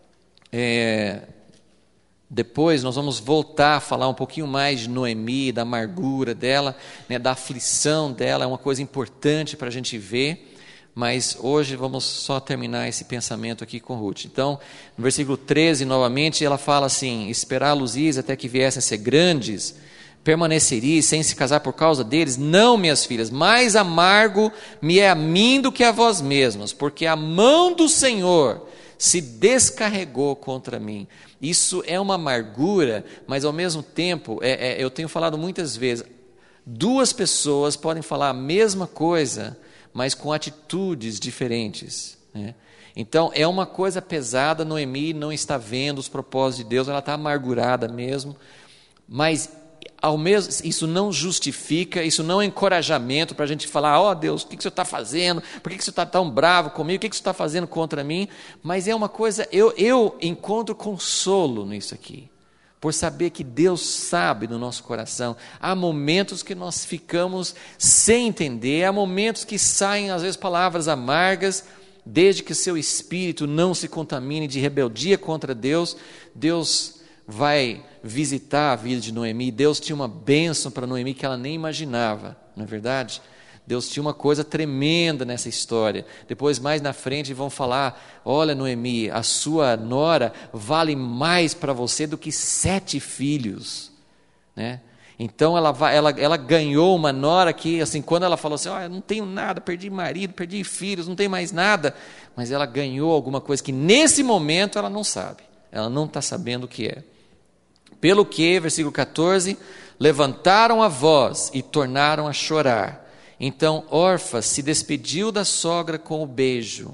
A: é, depois nós vamos voltar a falar um pouquinho mais de Noemi, da amargura dela, né, da aflição dela, é uma coisa importante para a gente ver, mas hoje vamos só terminar esse pensamento aqui com Ruth. Então, no versículo treze, novamente, ela fala assim: esperá-los-is até que viessem a ser grandes, permaneceria sem se casar por causa deles? Não, minhas filhas, mais amargo me é a mim do que a vós mesmas, porque a mão do Senhor se descarregou contra mim. Isso é uma amargura, mas ao mesmo tempo, é, é, eu tenho falado muitas vezes, duas pessoas podem falar a mesma coisa, mas com atitudes diferentes, né? Então é uma coisa pesada. Noemi não está vendo os propósitos de Deus, ela está amargurada mesmo, mas ao mesmo, isso não justifica, isso não é encorajamento para a gente falar: ó, oh, Deus, o que, que o Senhor está fazendo? Por que, que o Senhor está tão bravo comigo? O que, que o Senhor está fazendo contra mim? Mas é uma coisa, eu, eu encontro consolo nisso aqui, por saber que Deus sabe do nosso coração. Há momentos que nós ficamos sem entender, há momentos que saem às vezes palavras amargas, desde que o seu espírito não se contamine de rebeldia contra Deus. Deus vai visitar a vida de Noemi. Deus tinha uma bênção para Noemi que ela nem imaginava, não é verdade? Deus tinha uma coisa tremenda nessa história. Depois, mais na frente, vão falar: olha, Noemi, a sua nora vale mais para você do que sete filhos, né? Então ela, vai, ela, ela ganhou uma nora que, assim, quando ela falou assim: oh, eu não tenho nada, perdi marido, perdi filhos, não tenho mais nada, mas ela ganhou alguma coisa que nesse momento ela não sabe, ela não está sabendo o que é. Pelo que, versículo catorze, levantaram a voz e tornaram a chorar. Então Orfa se despediu da sogra com o beijo,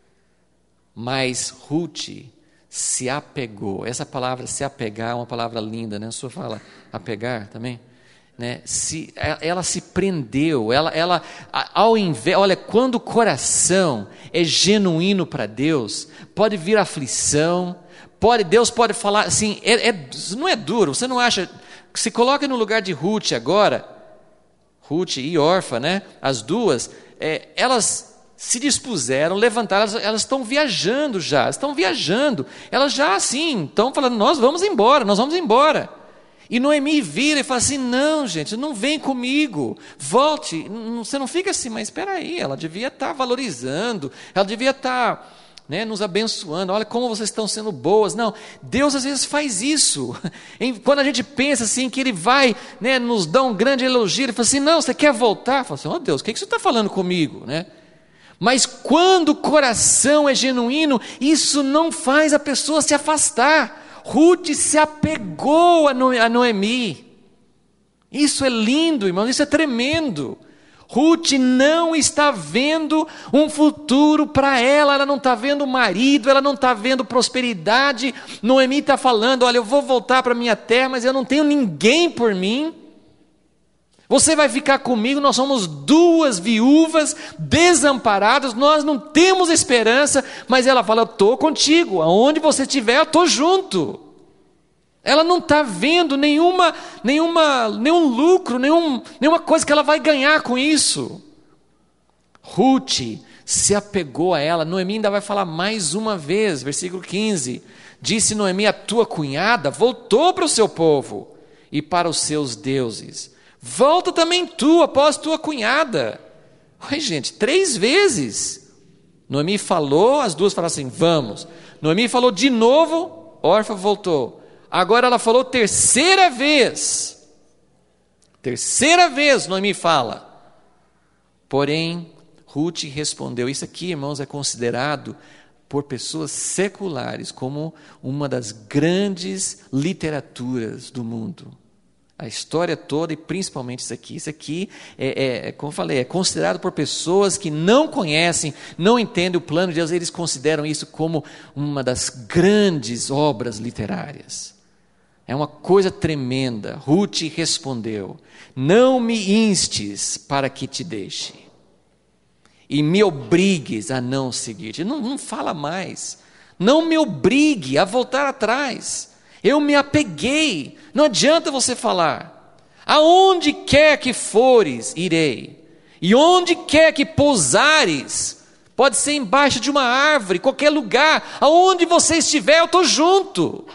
A: mas Ruth se apegou. Essa palavra se apegar é uma palavra linda, né? A sua fala apegar também, né? Se, ela se prendeu, ela, ela ao invés, olha, quando o coração é genuíno para Deus, pode vir aflição, pode, Deus pode falar assim, é, é, não é duro, você não acha, se coloca no lugar de Ruth agora, Ruth e Orfa, né? As duas, é, elas se dispuseram, levantaram, elas, elas estão viajando já, estão viajando, elas já assim, estão falando: nós vamos embora, nós vamos embora. E Noemi vira e fala assim: não, gente, não vem comigo, volte, você não fica assim. Mas espera aí, ela devia estar valorizando, ela devia estar, né, nos abençoando. Olha como vocês estão sendo boas. Não, Deus às vezes faz isso. Quando a gente pensa assim que Ele vai, né, nos dar um grande elogio, Ele fala assim: não, você quer voltar? Fala assim: ó, Deus, o que, que você está falando comigo, né? Mas quando o coração é genuíno, isso não faz a pessoa se afastar. Ruth se apegou a Noemi. Isso é lindo, irmão, isso é tremendo. Ruth não está vendo um futuro para ela, ela não está vendo marido, ela não está vendo prosperidade. Noemi está falando: olha, eu vou voltar para a minha terra, mas eu não tenho ninguém por mim. Você vai ficar comigo, nós somos duas viúvas desamparadas, nós não temos esperança. Mas ela fala: eu estou contigo, aonde você estiver, eu estou junto. Ela não está vendo nenhuma, nenhuma, nenhum lucro, nenhum, nenhuma coisa que ela vai ganhar com isso. Ruth se apegou a ela. Noemi ainda vai falar mais uma vez, versículo quinze. Disse Noemi: a tua cunhada voltou para o seu povo e para os seus deuses. Volta também tu após tua cunhada. Oi, gente, três vezes. Noemi falou, as duas falaram assim: vamos. Noemi falou de novo, Orfa voltou. Agora ela falou terceira vez. Terceira vez Noemi fala. Porém, Ruth respondeu. Isso aqui, irmãos, é considerado por pessoas seculares como uma das grandes literaturas do mundo. A história toda e principalmente isso aqui. Isso aqui, é, é, como eu falei, é considerado por pessoas que não conhecem, não entendem o plano de Deus. Eles consideram isso como uma das grandes obras literárias. É uma coisa tremenda. Ruth respondeu: não me instes para que te deixe, e me obrigues a não seguir-te. Não, não fala mais. Não me obrigue a voltar atrás. Eu me apeguei. Não adianta você falar. Aonde quer que fores, irei. E onde quer que pousares, pode ser embaixo de uma árvore, qualquer lugar, aonde você estiver, eu estou junto.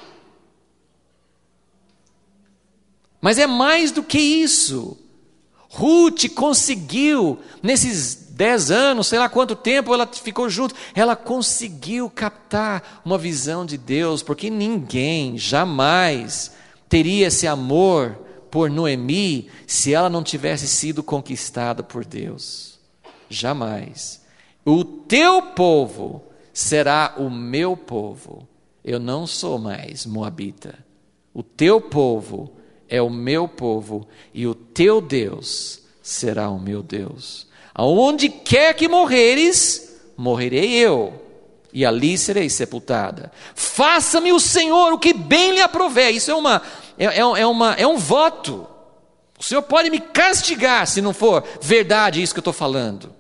A: Mas é mais do que isso. Ruth conseguiu, nesses dez anos, sei lá quanto tempo ela ficou junto, ela conseguiu captar uma visão de Deus, porque ninguém jamais teria esse amor por Noemi se ela não tivesse sido conquistada por Deus. Jamais. O teu povo será o meu povo. Eu não sou mais moabita. O teu povo é o meu povo e o teu Deus será o meu Deus. Aonde quer que morreres, morrerei eu, e ali serei sepultada. Faça-me o Senhor o que bem lhe aprouver. Isso é, uma, é, é, é, uma, é um voto. O Senhor pode me castigar se não for verdade isso que eu estou falando.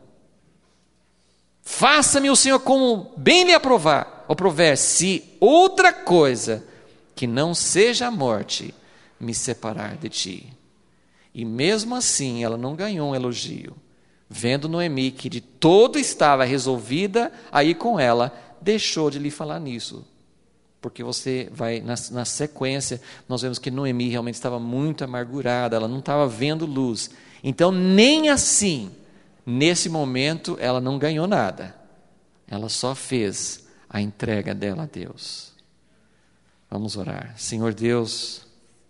A: Faça-me o Senhor como bem lhe aprovar, aprouver, se outra coisa que não seja a morte me separar de ti. E mesmo assim ela não ganhou um elogio. Vendo Noemi que de todo estava resolvida a ir com ela, deixou de lhe falar nisso. Porque você vai, na, na sequência, nós vemos que Noemi realmente estava muito amargurada, ela não estava vendo luz. Então, nem assim, nesse momento, ela não ganhou nada. Ela só fez a entrega dela a Deus. Vamos orar. Senhor Deus,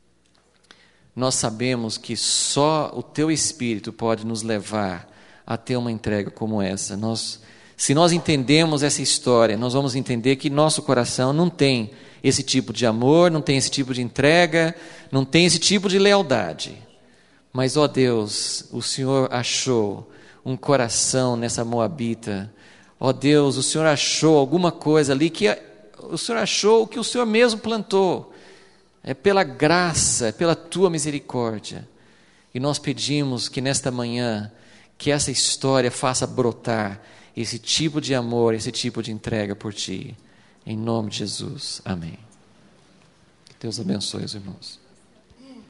A: nós sabemos que só o Teu Espírito pode nos levar a ter uma entrega como essa. Nós, se nós entendemos essa história, nós vamos entender que nosso coração não tem esse tipo de amor, não tem esse tipo de entrega, não tem esse tipo de lealdade. Mas, ó Deus, o Senhor achou um coração nessa moabita. Ó Deus, o Senhor achou alguma coisa ali que o Senhor achou que o Senhor mesmo plantou. É pela graça, é pela Tua misericórdia. E nós pedimos que nesta manhã, que essa história faça brotar esse tipo de amor, esse tipo de entrega por Ti. Em nome de Jesus. Amém. Deus abençoe os irmãos.